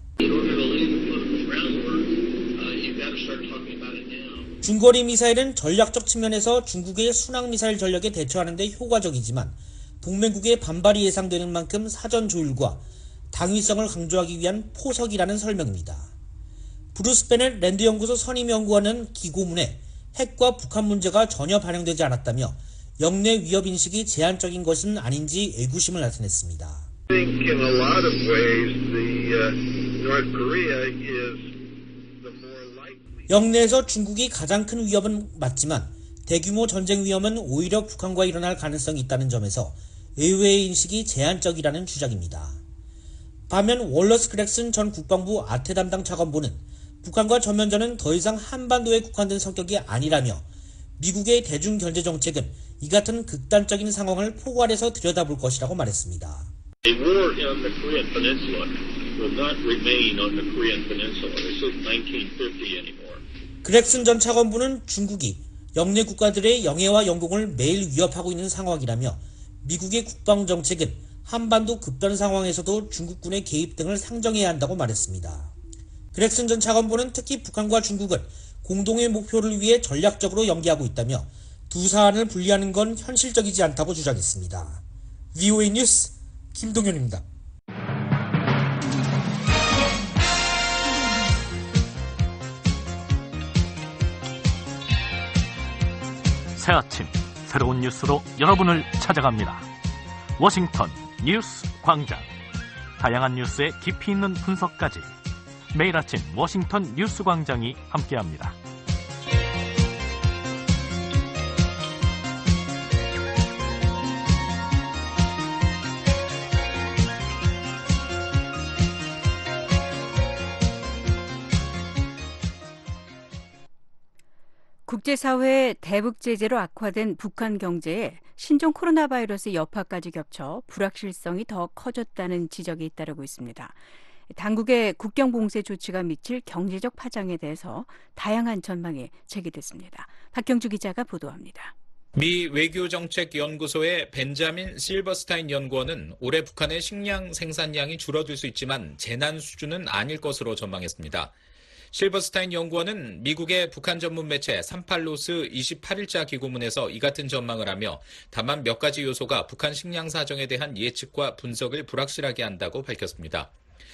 중거리 미사일은 전략적 측면에서 중국의 순항미사일 전력에 대처하는 데 효과적이지만 동맹국의 반발이 예상되는 만큼 사전 조율과 당위성을 강조하기 위한 포석이라는 설명입니다. 브루스 베넷 랜드연구소 선임연구원은 기고문에 핵과 북한 문제가 전혀 반영되지 않았다며 영내 위협인식이 제한적인 것은 아닌지 의구심을 나타냈습니다. I think in a lot of ways the uh, North Korea is the more likely 영내에서 중국이 가장 큰 위협은 맞지만 대규모 전쟁 위험은 오히려 북한과 일어날 가능성이 있다는 점에서 의회의 인식이 제한적이라는 주장입니다. 반면 월러스 그렉슨 전 국방부 아태 담당 차관보는 북한과 전면전은 더 이상 한반도에 국한된 성격이 아니라며 미국의 대중경제정책은 이 같은 극단적인 상황을 포괄해서 들여다볼 것이라고 말했습니다. A war in the Korean Peninsula will not remain on the Korean Peninsula. This is nineteen fifty anymore. 그렉슨 전 차관보는 중국이 영내 국가들의 영해와 영공을 매일 위협하고 있는 상황이라며 미국의 국방정책은 한반도 급변 상황에서도 중국군의 개입 등을 상정해야 한다고 말했습니다. 그렉슨 전 차관보는 특히 북한과 중국은 공동의 목표를 위해 전략적으로 연계하고 있다며 두 사안을 분리하는 건 현실적이지 않다고 주장했습니다. 브이오에이 뉴스 김동현입니다. 새 아침 새로운 뉴스로 여러분을 찾아갑니다. 워싱턴 뉴스 광장. 다양한 뉴스의 깊이 있는 분석까지 매일 아침 워싱턴 뉴스 광장이 함께합니다. 국제사회의 대북 제재로 악화된 북한 경제에 신종 코로나 바이러스 여파까지 겹쳐 불확실성이 더 커졌다는 지적이 잇따르고 있습니다. 당국의 국경 봉쇄 조치가 미칠 경제적 파장에 대해서 다양한 전망이 제기됐습니다. 박경주 기자가 보도합니다. 미 외교정책연구소의 벤자민 실버스타인 연구원은 올해 북한의 식량 생산량이 줄어들 수 있지만 재난 수준은 아닐 것으로 전망했습니다. 실버스타인 연구원은 미국의 북한 전문 매체 삼팔로스 이십팔 일자 기고문에서 이 같은 전망을 하며 다만 몇 가지 요소가 북한 식량 사정에 대한 예측과 분석을 불확실하게 한다고 밝혔습니다.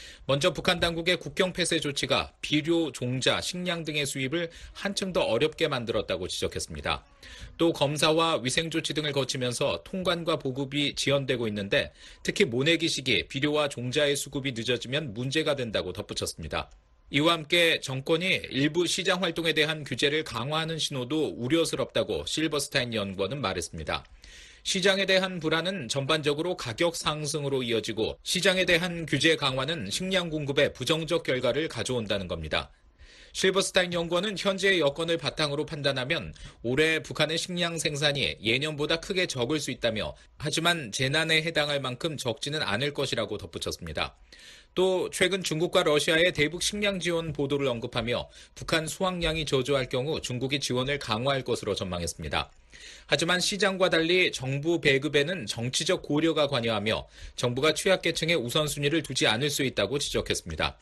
먼저 북한 당국의 국경 폐쇄 조치가 비료, 종자, 식량 등의 수입을 한층 더 어렵게 만들었다고 지적했습니다. 또 검사와 위생 조치 등을 거치면서 통관과 보급이 지연되고 있는데 특히 모내기 시기 비료와 종자의 수급이 늦어지면 문제가 된다고 덧붙였습니다. 이와 함께 정권이 일부 시장 활동에 대한 규제를 강화하는 신호도 우려스럽다고 실버스타인 연구원은 말했습니다. 시장에 대한 불안은 전반적으로 가격 상승으로 이어지고 시장에 대한 규제 강화는 식량 공급에 부정적 결과를 가져온다는 겁니다. 실버스타인 연구원은 현재의 여건을 바탕으로 판단하면 올해 북한의 식량 생산이 예년보다 크게 적을 수 있다며 하지만 재난에 해당할 만큼 적지는 않을 것이라고 덧붙였습니다. 또 최근 중국과 러시아의 대북 식량 지원 보도를 언급하며 북한 수확량이 저조할 경우 중국이 지원을 강화할 것으로 전망했습니다. 하지만 시장과 달리 정부 배급에는 정치적 고려가 관여하며 정부가 취약계층의 우선순위를 두지 않을 수 있다고 지적했습니다.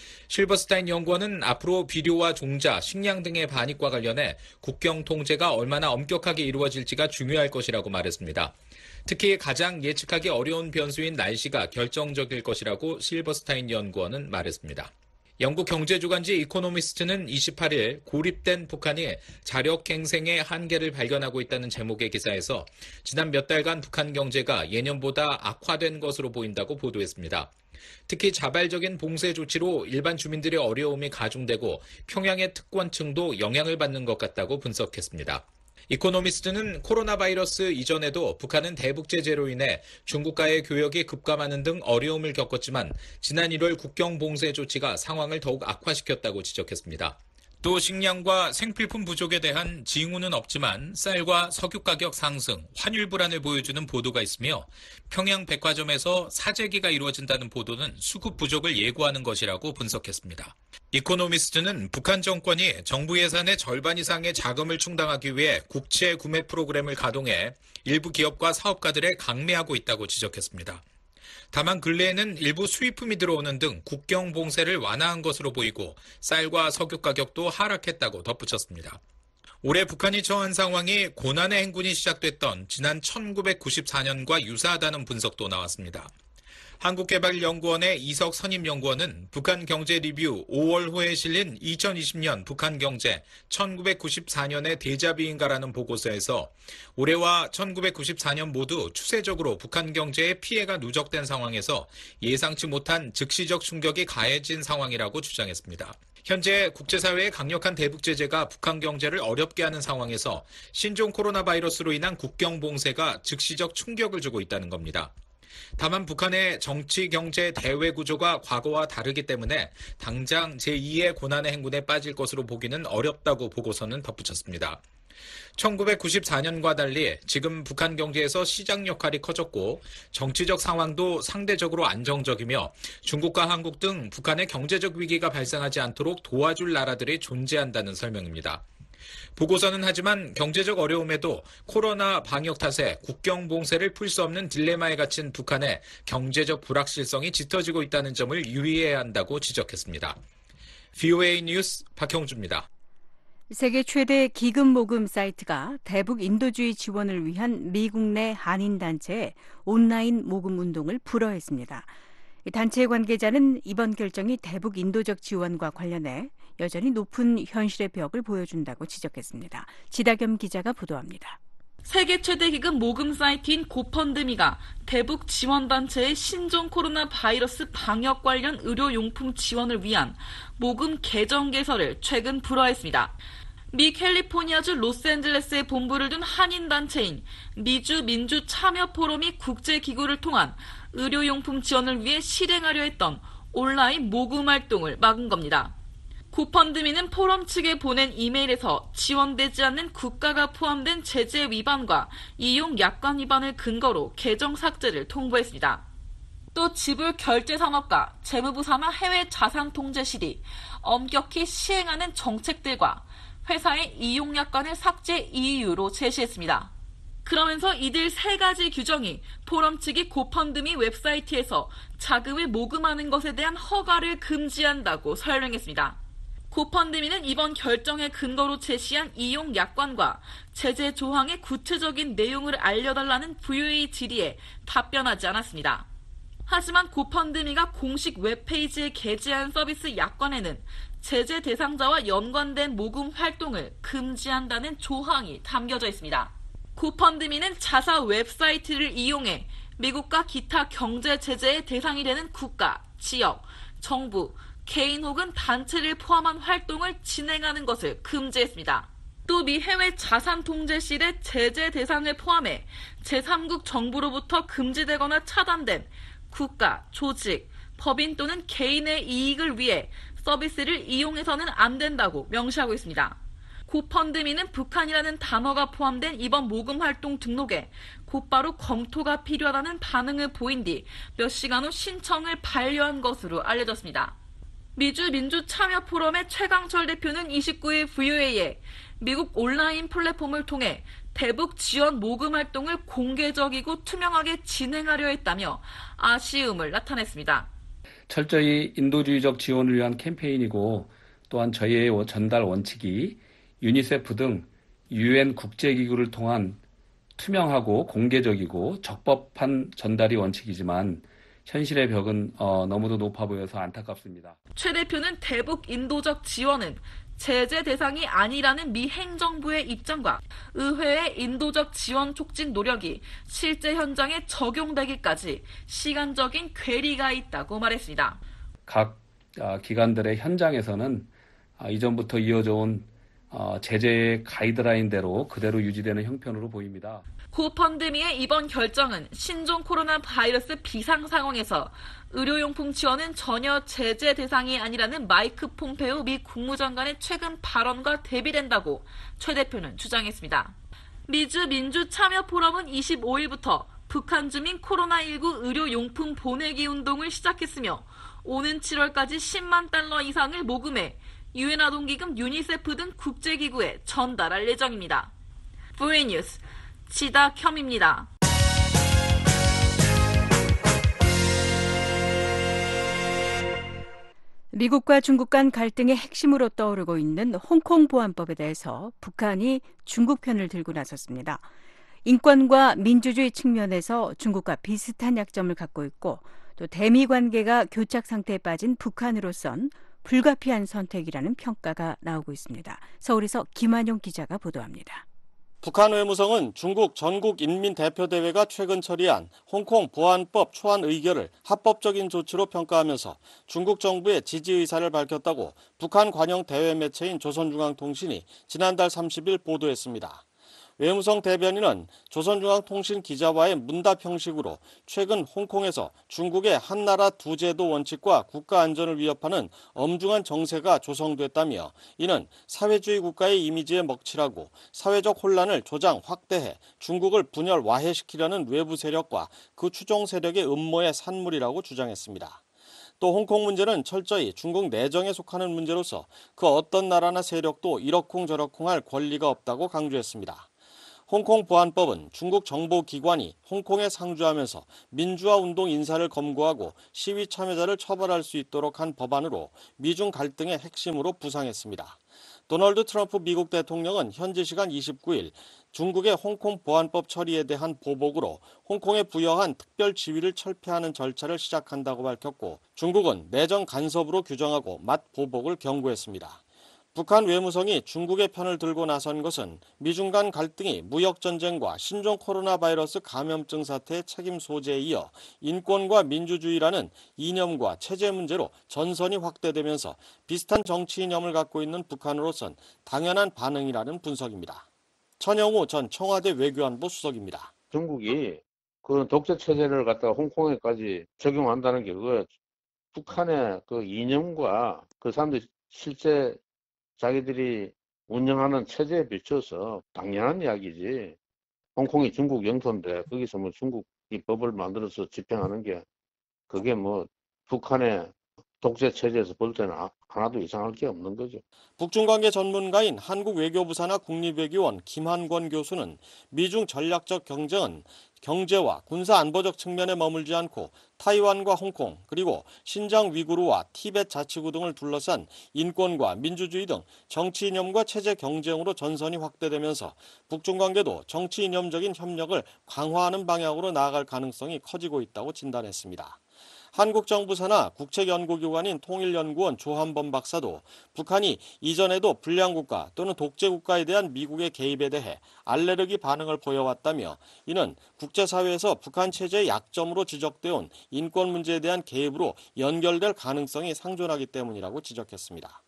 실버스타인 연구원은 앞으로 비료와 종자, 식량 등의 반입과 관련해 국경 통제가 얼마나 엄격하게 이루어질지가 중요할 것이라고 말했습니다. 특히 가장 예측하기 어려운 변수인 날씨가 결정적일 것이라고 실버스타인 연구원은 말했습니다. 영국 경제주간지 이코노미스트는 이십팔 일 고립된 북한이 자력갱생의 한계를 발견하고 있다는 제목의 기사에서 지난 몇 달간 북한 경제가 예년보다 악화된 것으로 보인다고 보도했습니다. 특히 자발적인 봉쇄 조치로 일반 주민들의 어려움이 가중되고 평양의 특권층도 영향을 받는 것 같다고 분석했습니다. 이코노미스트는 코로나 바이러스 이전에도 북한은 대북 제재로 인해 중국과의 교역이 급감하는 등 어려움을 겪었지만 지난 일월 국경 봉쇄 조치가 상황을 더욱 악화시켰다고 지적했습니다. 또 식량과 생필품 부족에 대한 징후는 없지만 쌀과 석유 가격 상승, 환율 불안을 보여주는 보도가 있으며 평양 백화점에서 사재기가 이루어진다는 보도는 수급 부족을 예고하는 것이라고 분석했습니다. 이코노미스트는 북한 정권이 정부 예산의 절반 이상의 자금을 충당하기 위해 국채 구매 프로그램을 가동해 일부 기업과 사업가들에 강매하고 있다고 지적했습니다. 다만 근래에는 일부 수입품이 들어오는 등 국경 봉쇄를 완화한 것으로 보이고 쌀과 석유 가격도 하락했다고 덧붙였습니다. 올해 북한이 처한 상황이 고난의 행군이 시작됐던 지난 천구백구십사 년과 유사하다는 분석도 나왔습니다. 한국개발연구원의 이석 선임연구원은 북한 경제 리뷰 오월호에 실린 이천이십 년 북한 경제 천구백구십사 년의 대자비인가라는 보고서에서 올해와 천구백구십사 년 모두 추세적으로 북한 경제에 피해가 누적된 상황에서 예상치 못한 즉시적 충격이 가해진 상황이라고 주장했습니다. 현재 국제사회의 강력한 대북 제재가 북한 경제를 어렵게 하는 상황에서 신종 코로나 바이러스로 인한 국경 봉쇄가 즉시적 충격을 주고 있다는 겁니다. 다만 북한의 정치, 경제, 대외 구조가 과거와 다르기 때문에 당장 제이의 고난의 행군에 빠질 것으로 보기는 어렵다고 보고서는 덧붙였습니다. 천구백구십사 년과 달리 지금 북한 경제에서 시장 역할이 커졌고 정치적 상황도 상대적으로 안정적이며 중국과 한국 등 북한의 경제적 위기가 발생하지 않도록 도와줄 나라들이 존재한다는 설명입니다. 보고서는 하지만 경제적 어려움에도 코로나 방역 탓에 국경 봉쇄를 풀 수 없는 딜레마에 갇힌 북한의 경제적 불확실성이 짙어지고 있다는 점을 유의해야 한다고 지적했습니다. 브이오에이 뉴스 박형주입니다. 세계 최대 기금 모금 사이트가 대북 인도주의 지원을 위한 미국 내 한인단체의 온라인 모금 운동을 불허했습니다. 단체 관계자는 이번 결정이 대북 인도적 지원과 관련해 여전히 높은 현실의 벽을 보여준다고 지적했습니다. 지다겸 기자가 보도합니다. 세계 최대 기금 모금 사이트인 고펀드미가 대북 지원단체의 신종 코로나 바이러스 방역 관련 의료용품 지원을 위한 모금 계정 개설을 최근 불허했습니다. 미 캘리포니아주 로스앤젤레스에 본부를 둔 한인단체인 미주 민주 참여 포럼이 국제기구를 통한 의료용품 지원을 위해 실행하려 했던 온라인 모금 활동을 막은 겁니다. 고펀드미는 포럼 측에 보낸 이메일에서 지원되지 않는 국가가 포함된 제재 위반과 이용 약관 위반을 근거로 계정 삭제를 통보했습니다. 또 지불 결제 산업과 재무부 산하 해외 자산 통제실이 엄격히 시행하는 정책들과 회사의 이용 약관을 삭제 이유로 제시했습니다. 그러면서 이들 세 가지 규정이 포럼 측이 고펀드미 웹사이트에서 자금을 모금하는 것에 대한 허가를 금지한다고 설명했습니다. 고펀드미는 이번 결정의 근거로 제시한 이용 약관과 제재 조항의 구체적인 내용을 알려달라는 브이오에이 질의에 답변하지 않았습니다. 하지만 고펀드미가 공식 웹페이지에 게재한 서비스 약관에는 제재 대상자와 연관된 모금 활동을 금지한다는 조항이 담겨져 있습니다. 고펀드미는 자사 웹사이트를 이용해 미국과 기타 경제 제재의 대상이 되는 국가, 지역, 정부, 개인 혹은 단체를 포함한 활동을 진행하는 것을 금지했습니다. 또 미 해외 자산 통제실의 제재 대상을 포함해 제삼국 정부로부터 금지되거나 차단된 국가, 조직, 법인 또는 개인의 이익을 위해 서비스를 이용해서는 안 된다고 명시하고 있습니다. 고펀드미는 북한이라는 단어가 포함된 이번 모금 활동 등록에 곧바로 검토가 필요하다는 반응을 보인 뒤 몇 시간 후 신청을 반려한 것으로 알려졌습니다. 미주 민주 참여 포럼의 최강철 대표는 이십구 일 브이오에이에 미국 온라인 플랫폼을 통해 대북 지원 모금 활동을 공개적이고 투명하게 진행하려 했다며 아쉬움을 나타냈습니다. 철저히 인도주의적 지원을 위한 캠페인이고 또한 저희의 전달 원칙이 유니세프 등 유엔 국제기구를 통한 투명하고 공개적이고 적법한 전달이 원칙이지만 현실의 벽은 어, 너무도 높아 보여서 안타깝습니다. 최 대표는 대북 인도적 지원은 제재 대상이 아니라는 미 행정부의 입장과 의회의 인도적 지원 촉진 노력이 실제 현장에 적용되기까지 시간적인 괴리가 있다고 말했습니다. 각 기관들의 현장에서는 이전부터 이어져 온 제재의 가이드라인대로 그대로 유지되는 형편으로 보입니다. 고펀드미의 이번 결정은 신종 코로나 바이러스 비상 상황에서 의료용품 지원은 전혀 제재 대상이 아니라는 마이크 폼페오 미 국무장관의 최근 발언과 대비된다고 최 대표는 주장했습니다. 미주 민주 참여 포럼은 이십오 일부터 북한 주민 코로나십구 의료용품 보내기 운동을 시작했으며 오는 칠월까지 십만 달러 이상을 모금해 유엔 아동기금 유니세프 등 국제기구에 전달할 예정입니다. 브이오에이 뉴스 지다겸입니다. 미국과 중국 간 갈등의 핵심으로 떠오르고 있는 홍콩 보안법에 대해서 북한이 중국 편을 들고 나섰습니다. 인권과 민주주의 측면에서 중국과 비슷한 약점을 갖고 있고 또 대미 관계가 교착 상태에 빠진 북한으로선 불가피한 선택이라는 평가가 나오고 있습니다. 서울에서 김한용 기자가 보도합니다. 북한 외무성은 중국 전국인민대표대회가 최근 처리한 홍콩 보안법 초안 의결을 합법적인 조치로 평가하면서 중국 정부의 지지 의사를 밝혔다고 북한 관영 대외 매체인 조선중앙통신이 지난달 삼십 일 보도했습니다. 외무성 대변인은 조선중앙통신 기자와의 문답 형식으로 최근 홍콩에서 중국의 한나라 두 제도 원칙과 국가 안전을 위협하는 엄중한 정세가 조성됐다며 이는 사회주의 국가의 이미지에 먹칠하고 사회적 혼란을 조장 확대해 중국을 분열 와해시키려는 외부 세력과 그 추종 세력의 음모의 산물이라고 주장했습니다. 또 홍콩 문제는 철저히 중국 내정에 속하는 문제로서 그 어떤 나라나 세력도 이러쿵저러쿵할 권리가 없다고 강조했습니다. 홍콩 보안법은 중국 정보기관이 홍콩에 상주하면서 민주화 운동 인사를 검거하고 시위 참여자를 처벌할 수 있도록 한 법안으로 미중 갈등의 핵심으로 부상했습니다. 도널드 트럼프 미국 대통령은 현지 시간 이십구 일 중국의 홍콩 보안법 처리에 대한 보복으로 홍콩에 부여한 특별 지위를 철폐하는 절차를 시작한다고 밝혔고 중국은 내정 간섭으로 규정하고 맞 보복을 경고했습니다. 북한 외무성이 중국의 편을 들고 나선 것은 미중 간 갈등이 무역전쟁과 신종 코로나 바이러스 감염증 사태의 책임 소재에 이어 인권과 민주주의라는 이념과 체제 문제로 전선이 확대되면서 비슷한 정치 이념을 갖고 있는 북한으로선 당연한 반응이라는 분석입니다. 천영우 전 청와대 외교안보 수석입니다. 중국이 그 독재 체제를 갖다가 홍콩에까지 적용한다는 게 그 북한의 그 이념과 그 사람들이 실제 자기들이 운영하는 체제에 비춰서 당연한 이야기지. 홍콩이 중국 영토인데 거기서 뭐 중국이 법을 만들어서 집행하는 게 그게 뭐 북한의 독재 체제에서 볼 때는 하나도 이상할 게 없는 거죠. 북중관계 전문가인 한국외교부 산하 국립외교원 김한권 교수는 미중 전략적 경쟁은 경제와 군사안보적 측면에 머물지 않고 타이완과 홍콩 그리고 신장 위구르와 티벳 자치구 등을 둘러싼 인권과 민주주의 등 정치 이념과 체제 경쟁으로 전선이 확대되면서 북중관계도 정치 이념적인 협력을 강화하는 방향으로 나아갈 가능성이 커지고 있다고 진단했습니다. 한국 정부 산하 국책연구기관인 통일연구원 조한범 박사도 북한이 이전에도 불량국가 또는 독재국가에 대한 미국의 개입에 대해 알레르기 반응을 보여왔다며 이는 국제사회에서 북한 체제의 약점으로 지적되어 온 인권 문제에 대한 개입으로 연결될 가능성이 상존하기 때문이라고 지적했습니다.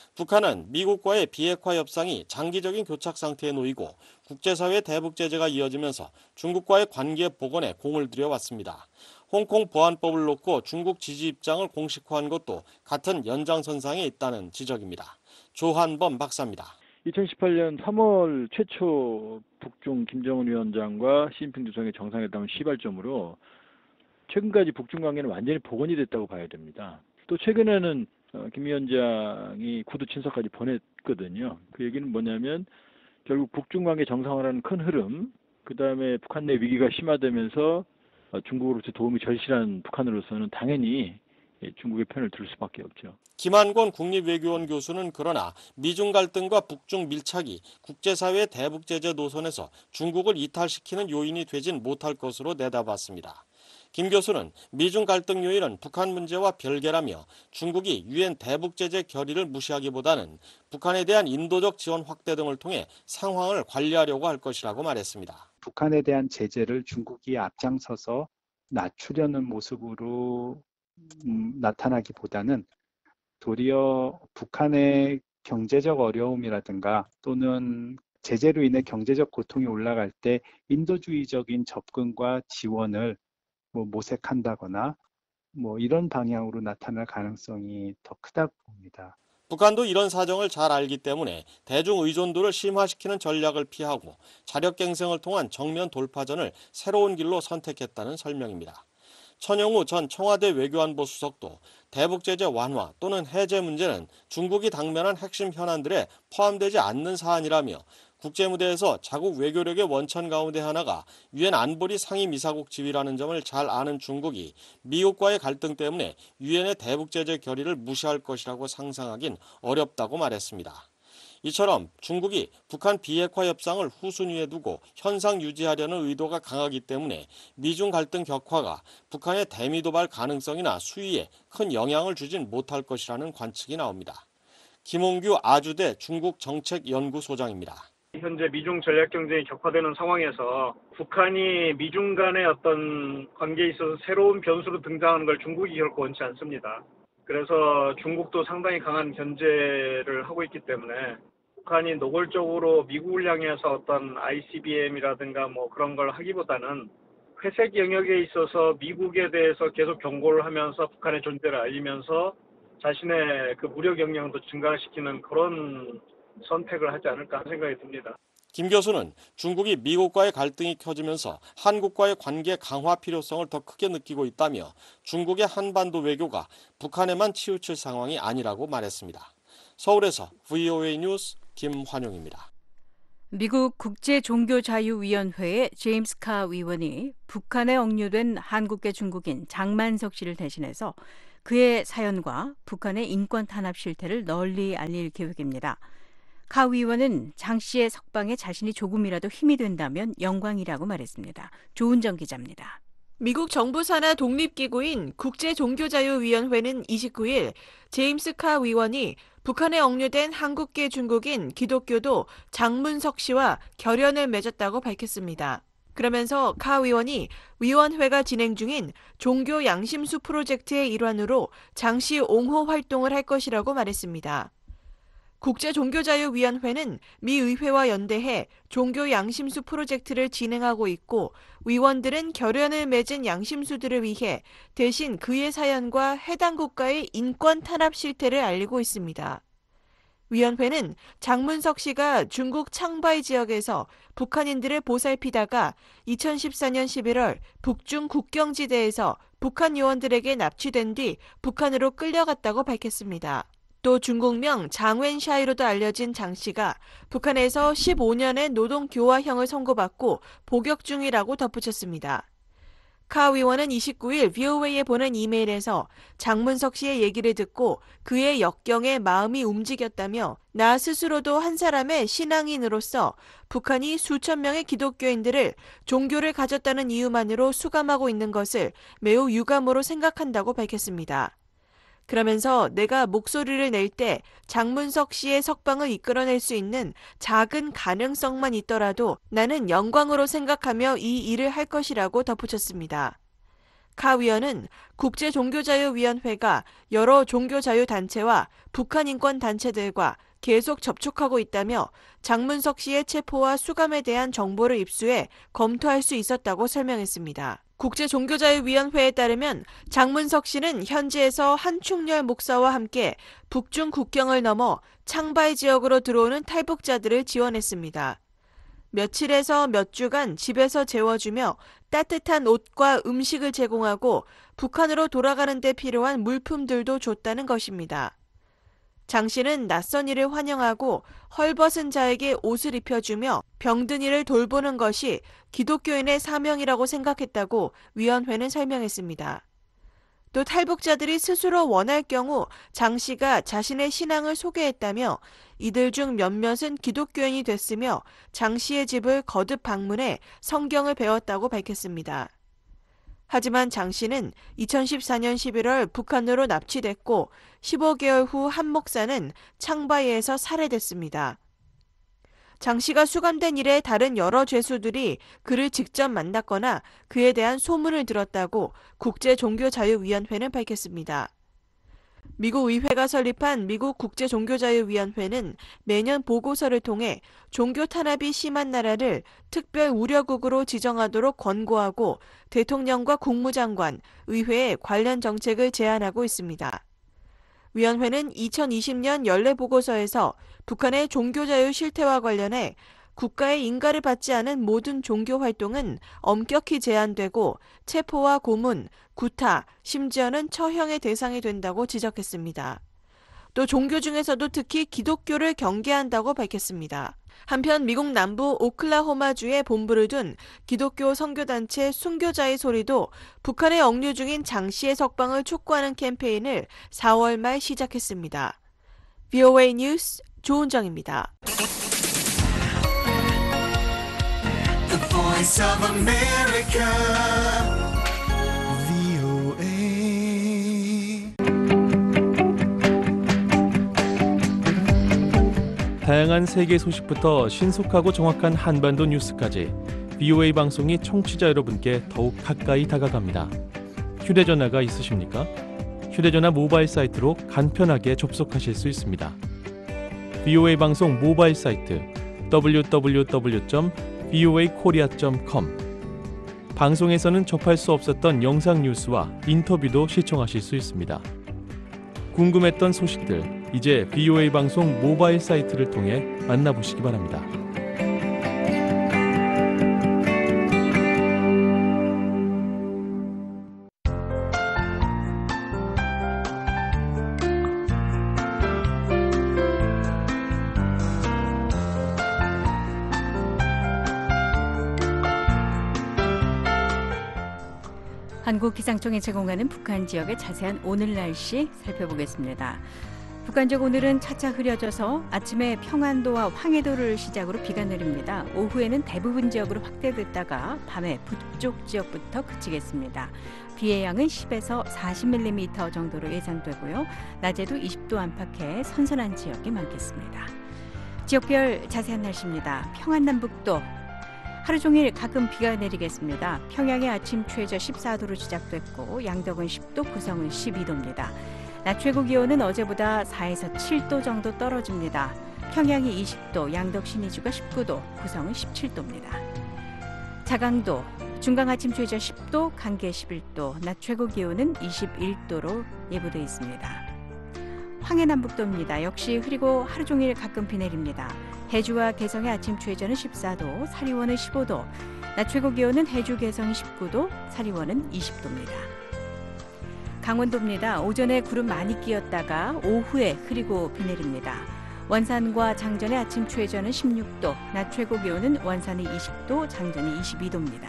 북한은 미국과의 비핵화 협상이 장기적인 교착 상태에 놓이고 국제사회 대북 제재가 이어지면서 중국과의 관계 복원에 공을 들여왔습니다. 홍콩 보안법을 놓고 중국 지지 입장을 공식화한 것도 같은 연장선상에 있다는 지적입니다. 조한범 박사입니다. 이천십팔 년 삼월 최초 북중 김정은 위원장과 시진핑 주석의 정상회담을 시발점으로 최근까지 북중 관계는 완전히 복원이 됐다고 봐야 됩니다. 또 최근에는 김 위원장이 구두 친서까지 보냈거든요. 그 얘기는 뭐냐면 결국 북중 관계 정상화라는 큰 흐름, 그 다음에 북한 내 위기가 심화되면서 중국으로부터 도움이 절실한 북한으로서는 당연히 중국의 편을 들 수밖에 없죠. 김한권 국립외교원 교수는 그러나 미중 갈등과 북중 밀착이 국제사회의 대북 제재 노선에서 중국을 이탈시키는 요인이 되진 못할 것으로 내다봤습니다. 김 교수는 미중 갈등 요인은 북한 문제와 별개라며 중국이 유엔 대북 제재 결의를 무시하기보다는 북한에 대한 인도적 지원 확대 등을 통해 상황을 관리하려고 할 것이라고 말했습니다. 북한에 대한 제재를 중국이 앞장서서 낮추려는 모습으로 음, 나타나기보다는 도리어 북한의 경제적 어려움이라든가 또는 제재로 인해 경제적 고통이 올라갈 때 인도주의적인 접근과 지원을 뭐 모색한다거나 뭐 이런 방향으로 나타날 가능성이 더 크다고 봅니다. 북한도 이런 사정을 잘 알기 때문에 대중 의존도를 심화시키는 전략을 피하고 자력갱생을 통한 정면 돌파전을 새로운 길로 선택했다는 설명입니다. 천영우 전 청와대 외교안보 수석도 대북 제재 완화 또는 해제 문제는 중국이 당면한 핵심 현안들에 포함되지 않는 사안이라며 국제무대에서 자국 외교력의 원천 가운데 하나가 유엔 안보리 상임이사국 지위라는 점을 잘 아는 중국이 미국과의 갈등 때문에 유엔의 대북 제재 결의를 무시할 것이라고 상상하긴 어렵다고 말했습니다. 이처럼 중국이 북한 비핵화 협상을 후순위에 두고 현상 유지하려는 의도가 강하기 때문에 미중 갈등 격화가 북한의 대미 도발 가능성이나 수위에 큰 영향을 주진 못할 것이라는 관측이 나옵니다. 김홍규 아주대 중국정책연구소장입니다. 현재 미중 전략 경쟁이 격화되는 상황에서 북한이 미중 간의 어떤 관계에 있어서 새로운 변수로 등장하는 걸 중국이 결코 원치 않습니다. 그래서 중국도 상당히 강한 견제를 하고 있기 때문에 북한이 노골적으로 미국을 향해서 어떤 아이씨비엠이라든가 뭐 그런 걸 하기보다는 회색 영역에 있어서 미국에 대해서 계속 경고를 하면서 북한의 존재를 알리면서 자신의 그 무력 역량도 증가시키는 그런 선택을 하지 않을까 하는 생각이 듭니다. 김 교수는 중국이 미국과의 갈등이 커지면서 한국과의 관계 강화 필요성을 더 크게 느끼고 있다며 중국의 한반도 외교가 북한에만 치우칠 상황이 아니라고 말했습니다. 서울에서 브이오에이 뉴스 김환용입니다. 미국 국제종교자유위원회의 제임스 카 의원이 북한에 억류된 한국계 중국인 장만석 씨를 대신해서 그의 사연과 북한의 인권 탄압 실태를 널리 알릴 계획입니다. 카 의원은 장 씨의 석방에 자신이 조금이라도 힘이 된다면 영광이라고 말했습니다. 조은정 기자입니다. 미국 정부 산하 독립기구인 국제종교자유위원회는 이십구일 제임스 카 의원이 북한에 억류된 한국계 중국인 기독교도 장문석 씨와 결연을 맺었다고 밝혔습니다. 그러면서 카 의원이 위원회가 진행 중인 종교 양심수 프로젝트의 일환으로 장 씨 옹호 활동을 할 것이라고 말했습니다. 국제종교자유위원회는 미 의회와 연대해 종교 양심수 프로젝트를 진행하고 있고 위원들은 결연을 맺은 양심수들을 위해 대신 그의 사연과 해당 국가의 인권 탄압 실태를 알리고 있습니다. 위원회는 장문석 씨가 중국 창바이 지역에서 북한인들을 보살피다가 이천십사년 십일월 북중 국경지대에서 북한 요원들에게 납치된 뒤 북한으로 끌려갔다고 밝혔습니다. 또 중국명 장웬샤이로도 알려진 장 씨가 북한에서 십오년의 노동교화형을 선고받고 복역 중이라고 덧붙였습니다. 카 의원은 이십구일 브이오에이에 보낸 이메일에서 장문석 씨의 얘기를 듣고 그의 역경에 마음이 움직였다며 나 스스로도 한 사람의 신앙인으로서 북한이 수천 명의 기독교인들을 종교를 가졌다는 이유만으로 수감하고 있는 것을 매우 유감으로 생각한다고 밝혔습니다. 그러면서 내가 목소리를 낼 때 장문석 씨의 석방을 이끌어낼 수 있는 작은 가능성만 있더라도 나는 영광으로 생각하며 이 일을 할 것이라고 덧붙였습니다. 카 위원은 국제종교자유위원회가 여러 종교자유단체와 북한인권단체들과 계속 접촉하고 있다며 장문석 씨의 체포와 수감에 대한 정보를 입수해 검토할 수 있었다고 설명했습니다. 국제종교자유위원회에 따르면 장문석 씨는 현지에서 한충렬 목사와 함께 북중 국경을 넘어 창바이 지역으로 들어오는 탈북자들을 지원했습니다. 며칠에서 몇 주간 집에서 재워주며 따뜻한 옷과 음식을 제공하고 북한으로 돌아가는 데 필요한 물품들도 줬다는 것입니다. 장 씨는 낯선 이를 환영하고 헐벗은 자에게 옷을 입혀주며 병든 이를 돌보는 것이 기독교인의 사명이라고 생각했다고 위원회는 설명했습니다. 또 탈북자들이 스스로 원할 경우 장 씨가 자신의 신앙을 소개했다며 이들 중 몇몇은 기독교인이 됐으며 장 씨의 집을 거듭 방문해 성경을 배웠다고 밝혔습니다. 하지만 장 씨는 이천십사년 십일월 북한으로 납치됐고 십오개월 후 한 목사는 창바이에서 살해됐습니다. 장 씨가 수감된 이래 다른 여러 죄수들이 그를 직접 만났거나 그에 대한 소문을 들었다고 국제종교자유위원회는 밝혔습니다. 미국 의회가 설립한 미국 국제종교자유위원회는 매년 보고서를 통해 종교 탄압이 심한 나라를 특별 우려국으로 지정하도록 권고하고 대통령과 국무장관, 의회에 관련 정책을 제안하고 있습니다. 위원회는 이천이십년 연례 보고서에서 북한의 종교자유 실태와 관련해 국가의 인가를 받지 않은 모든 종교 활동은 엄격히 제한되고 체포와 고문, 구타, 심지어는 처형의 대상이 된다고 지적했습니다. 또 종교 중에서도 특히 기독교를 경계한다고 밝혔습니다. 한편 미국 남부 오클라호마주에 본부를 둔 기독교 선교단체 순교자의 소리도 북한에 억류 중인 장 씨의 석방을 촉구하는 캠페인을 사월 말 시작했습니다. 브이오에이 뉴스 조은정입니다. The Voice of America, 브이오에이. 다양한 세계 소식부터 신속하고 정확한 한반도 뉴스까지 브이오에이 방송이 청취자 여러분께 더욱 가까이 다가갑니다. 휴대전화가 있으십니까? 휴대전화 모바일 사이트로 간편하게 접속하실 수 있습니다. 브이오에이 방송 모바일 사이트 더블유 더블유 더블유 점 브이오에이 코리아 점 컴. 방송에서는 접할 수 없었던 영상 뉴스와 인터뷰도 시청하실 수 있습니다. 궁금했던 소식들, 이제 브이오에이 방송 모바일 사이트를 통해 만나보시기 바랍니다. 한국기상청이 제공하는 북한 지역의 자세한 오늘 날씨 살펴보겠습니다. 북한 지역 오늘은 차차 흐려져서 아침에 평안도와 황해도를 시작으로 비가 내립니다. 오후에는 대부분 지역으로 확대됐다가 밤에 북쪽 지역부터 그치겠습니다. 비의 양은 십에서 사십 밀리미터 정도로 예상되고요. 낮에도 이십 도 안팎의 선선한 지역이 많겠습니다. 지역별 자세한 날씨입니다. 평안남북도 하루 종일 가끔 비가 내리겠습니다. 평양의 아침 최저 십사 도로 시작됐고 양덕은 십 도, 구성은 십이 도입니다. 낮 최고 기온은 어제보다 사에서 칠 도 정도 떨어집니다. 평양이 이십 도, 양덕 신의주가 십구 도, 구성은 십칠 도입니다. 자강도 중강 아침 최저 십 도, 강계 십일 도, 낮 최고 기온은 이십일 도로 예보되어 있습니다. 황해남북도입니다. 역시 흐리고 하루 종일 가끔 비 내립니다. 해주와 개성의 아침 최저는 십사 도, 사리원은 십오 도, 낮 최고 기온은 해주 개성이 십구 도, 사리원은 이십 도입니다. 강원도입니다. 오전에 구름 많이 끼었다가 오후에 흐리고 비 내립니다. 원산과 장전의 아침 최저는 십육 도, 낮 최고 기온은 원산이 이십 도, 장전이 이십이 도입니다.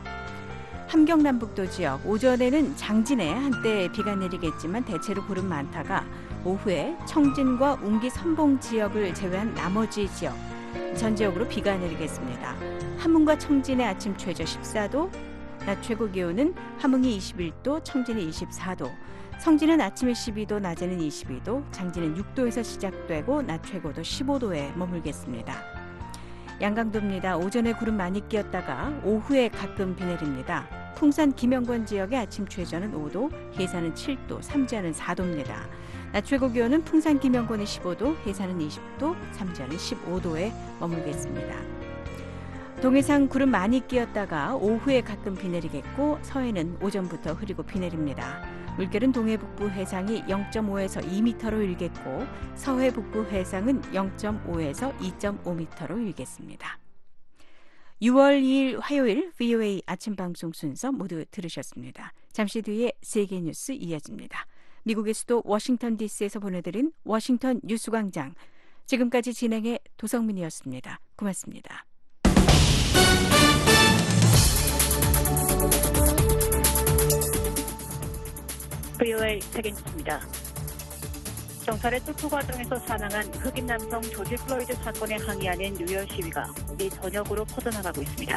함경남북도 지역, 오전에는 장진에 한때 비가 내리겠지만 대체로 구름 많다가 오후에 청진과 웅기 선봉 지역을 제외한 나머지 지역, 전 지역으로 비가 내리겠습니다. 함흥과 청진의 아침 최저 십사 도, 낮 최고 기온은 함흥이 이십일 도, 청진이 이십사 도, 성진은 아침에 십이 도, 낮에는 이십이 도, 장진은 육 도에서 시작되고 낮 최고도 십오 도에 머물겠습니다. 양강도입니다. 오전에 구름 많이 끼었다가 오후에 가끔 비 내립니다. 풍산 김영권 지역의 아침 최저는 오 도, 해산은 칠 도, 삼지하는 사 도입니다. 낮 최고 기온은 풍산 김영권이 십오 도, 해산은 이십 도, 삼지하는 십오 도에 머물겠습니다. 동해상 구름 많이 끼었다가 오후에 가끔 비 내리겠고 서해는 오전부터 흐리고 비 내립니다. 물결은 동해 북부 해상이 영 점 오에서 이 미터로 일겠고 서해 북부 해상은 영 점 오에서 이 점 오 미터로 일겠습니다. 유월 이일 화요일 브이오에이 아침 방송 순서 모두 들으셨습니다. 잠시 뒤에 세계 뉴스 이어집니다. 미국의 수도 워싱턴 디씨에서 보내드린 워싱턴 뉴스광장. 지금까지 진행의 도성민이었습니다. 고맙습니다. 브이오에이 세계 뉴스입니다. 경찰의 투표 과정에서 사망한 흑인 남성 조지 플로이드 사건에 항의하는 뉴욕 시위가 미 전역으로 퍼져나가고 있습니다.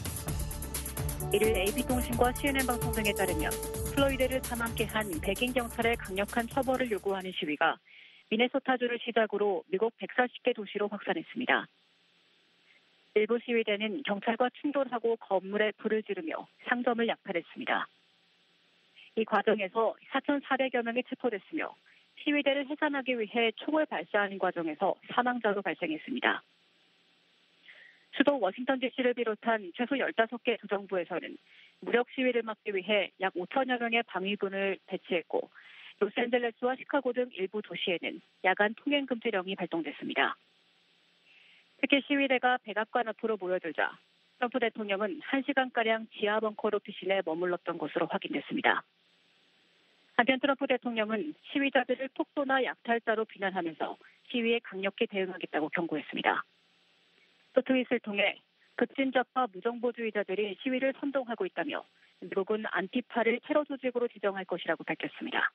이를 에이피통신과 씨엔엔 방송 등에 따르면 플로이드를 사망케 한 백인 경찰의 강력한 처벌을 요구하는 시위가 미네소타주를 시작으로 미국 백사십 개 도시로 확산했습니다. 일부 시위대는 경찰과 충돌하고 건물에 불을 지르며 상점을 약탈했습니다. 이 과정에서 사천사백여 명이 체포됐으며 시위대를 해산하기 위해 총을 발사하는 과정에서 사망자도 발생했습니다. 수도 워싱턴 디씨를 비롯한 최소 열다섯 개 주정부에서는 무력 시위를 막기 위해 약 오천여 명의 방위군을 배치했고 로스앤젤레스와 시카고 등 일부 도시에는 야간 통행 금지령이 발동됐습니다. 특히 시위대가 백악관 앞으로 모여들자 트럼프 대통령은 한 시간가량 지하 벙커 오피실에 머물렀던 것으로 확인됐습니다. 한편 트럼프 대통령은 시위자들을 폭도나 약탈자로 비난하면서 시위에 강력히 대응하겠다고 경고했습니다. 또 트윗을 통해 급진적과 무정보주의자들이 시위를 선동하고 있다며 미국은 안티파를 테러 조직으로 지정할 것이라고 밝혔습니다.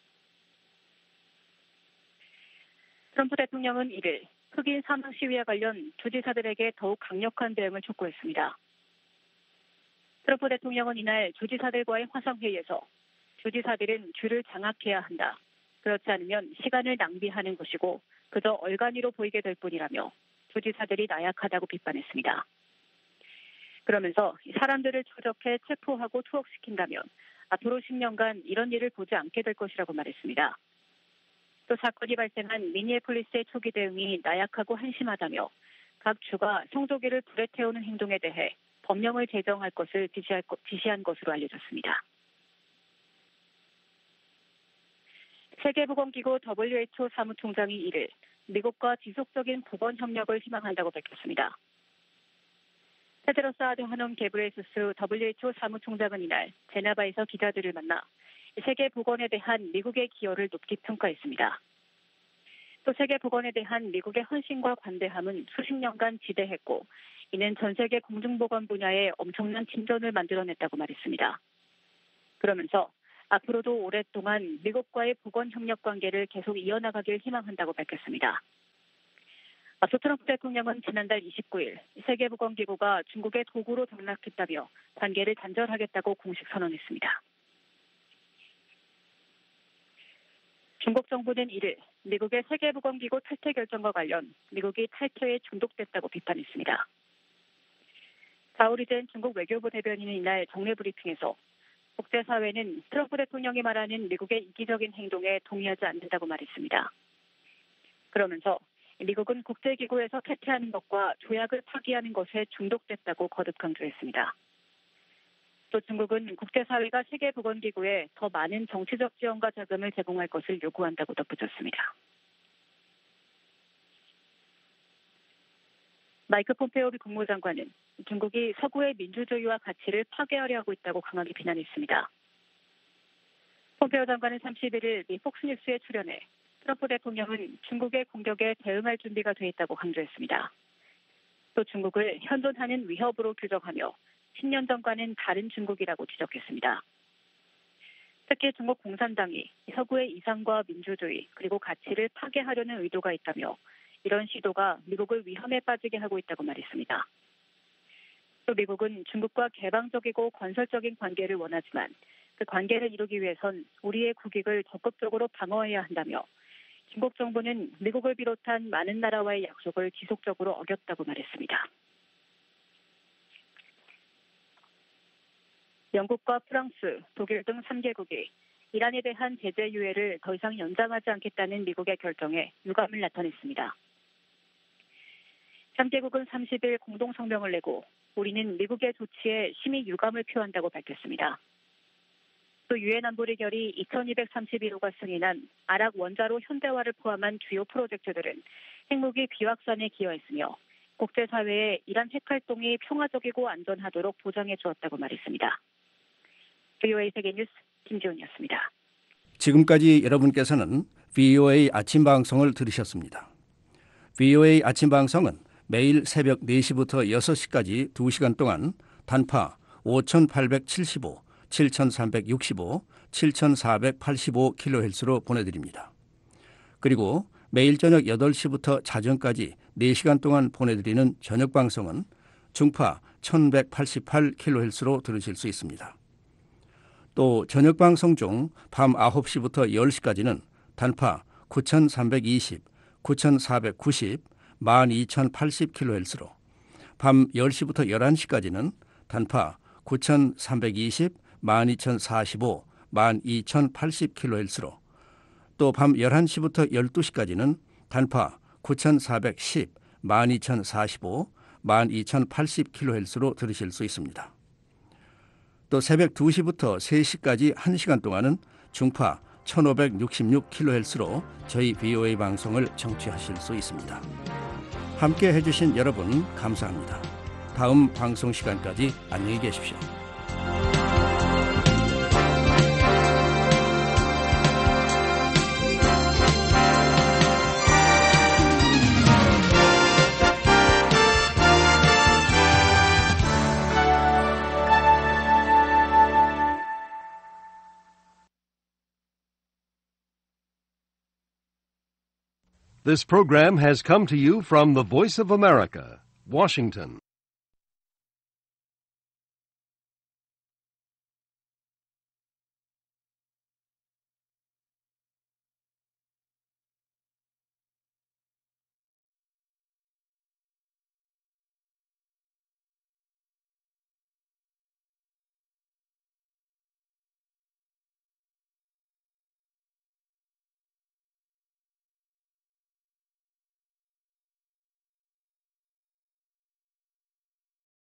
트럼프 대통령은 이를 흑인 사망 시위와 관련 주지사들에게 더욱 강력한 대응을 촉구했습니다. 트럼프 대통령은 이날 주지사들과의 화상회의에서 주지사들은 줄을 장악해야 한다. 그렇지 않으면 시간을 낭비하는 것이고 그저 얼간이로 보이게 될 뿐이라며 주지사들이 나약하다고 비판했습니다. 그러면서 사람들을 추적해 체포하고 투옥시킨다면 앞으로 십 년간 이런 일을 보지 않게 될 것이라고 말했습니다. 또 사건이 발생한 미니애폴리스의 초기 대응이 나약하고 한심하다며 각 주가 성조기를 불에 태우는 행동에 대해 법령을 제정할 것을 지시할, 지시한 것으로 알려졌습니다. 세계보건기구 더블유에이치오 사무총장이 이를 미국과 지속적인 보건 협력을 희망한다고 밝혔습니다. 테드로스 아드하놈 게브레예수스 더블유에이치오 사무총장은 이날 제네바에서 기자들을 만나 세계 보건에 대한 미국의 기여를 높이 평가했습니다. 또 세계 보건에 대한 미국의 헌신과 관대함은 수십 년간 지대했고 이는 전 세계 공중보건 분야에 엄청난 진전을 만들어냈다고 말했습니다. 그러면서 앞으로도 오랫동안 미국과의 보건 협력 관계를 계속 이어나가길 희망한다고 밝혔습니다. 앞서 트럼프 대통령은 지난달 이십구일 세계보건기구가 중국의 도구로 등락했다며 관계를 단절하겠다고 공식 선언했습니다. 중국 정부는 이를 미국의 세계보건기구 탈퇴 결정과 관련 미국이 탈퇴에 중독됐다고 비판했습니다. 자오리젠 중국 외교부 대변인은 이날 정례 브리핑에서 국제사회는 트럼프 대통령이 말하는 미국의 이기적인 행동에 동의하지 않는다고 말했습니다. 그러면서 미국은 국제기구에서 탈퇴하는 것과 조약을 파기하는 것에 중독됐다고 거듭 강조했습니다. 또 중국은 국제사회가 세계보건기구에 더 많은 정치적 지원과 자금을 제공할 것을 요구한다고 덧붙였습니다. 마이크 폼페오 미 국무장관은 중국이 서구의 민주주의와 가치를 파괴하려 하고 있다고 강하게 비난했습니다. 폼페오 장관은 삼십일일 미 폭스뉴스에 출연해 트럼프 대통령은 중국의 공격에 대응할 준비가 돼 있다고 강조했습니다. 또 중국을 현존하는 위협으로 규정하며 십 년 전과는 다른 중국이라고 지적했습니다. 특히 중국 공산당이 서구의 이상과 민주주의 그리고 가치를 파괴하려는 의도가 있다며 이런 시도가 미국을 위험에 빠지게 하고 있다고 말했습니다. 또 미국은 중국과 개방적이고 건설적인 관계를 원하지만 그 관계를 이루기 위해선 우리의 국익을 적극적으로 방어해야 한다며 중국 정부는 미국을 비롯한 많은 나라와의 약속을 지속적으로 어겼다고 말했습니다. 영국과 프랑스, 독일 등 삼 개국이 이란에 대한 제재 유예를 더 이상 연장하지 않겠다는 미국의 결정에 유감을 나타냈습니다. 삼 개국은 삼십일 공동 성명을 내고 우리는 미국의 조치에 심히 유감을 표한다고 밝혔습니다. 또 유엔 안보리 결의 이천이백삼십일 호가 승인한 아랍 원자로 현대화를 포함한 주요 프로젝트들은 핵무기 비확산에 기여했으며 국제사회에 이란 핵활동이 평화적이고 안전하도록 보장해 주었다고 말했습니다. 브이오에이 세계뉴스 김지훈이었습니다. 지금까지 여러분께서는 브이오에이 아침 방송을 들으셨습니다. 브이오에이 아침 방송은 매일 새벽 네 시부터 여섯 시까지 두 시간 동안 단파 오천팔백칠십오, 칠천삼백육십오, 칠천사백팔십오 킬로헤르츠로 보내드립니다. 그리고 매일 저녁 여덟 시부터 자정까지 네 시간 동안 보내드리는 저녁 방송은 중파 천백팔십팔 킬로헤르츠로 들으실 수 있습니다. 또 저녁 방송 중 밤 아홉 시부터 열 시까지는 단파 구천삼백이십, 구천사백구십, 만 이천팔십 킬로헤르츠로, 밤 열 시부터 열한 시까지는 단파 구천삼백이십, 만 이천사십오, 만 이천팔십 킬로헤르츠로, 또 밤 열한 시부터 열두 시까지는 단파 구천사백십, 만 이천사십오, 만 이천팔십 킬로헤르츠로 들으실 수 있습니다. 또 새벽 두 시부터 세 시까지 한 시간 동안은 중파 천오백육십육 킬로헤르츠로 저희 브이오에이 방송을 청취하실 수 있습니다. 함께 해주신 여러분 감사합니다. 다음 방송 시간까지 안녕히 계십시오. This program has come to you from the Voice of America, Washington.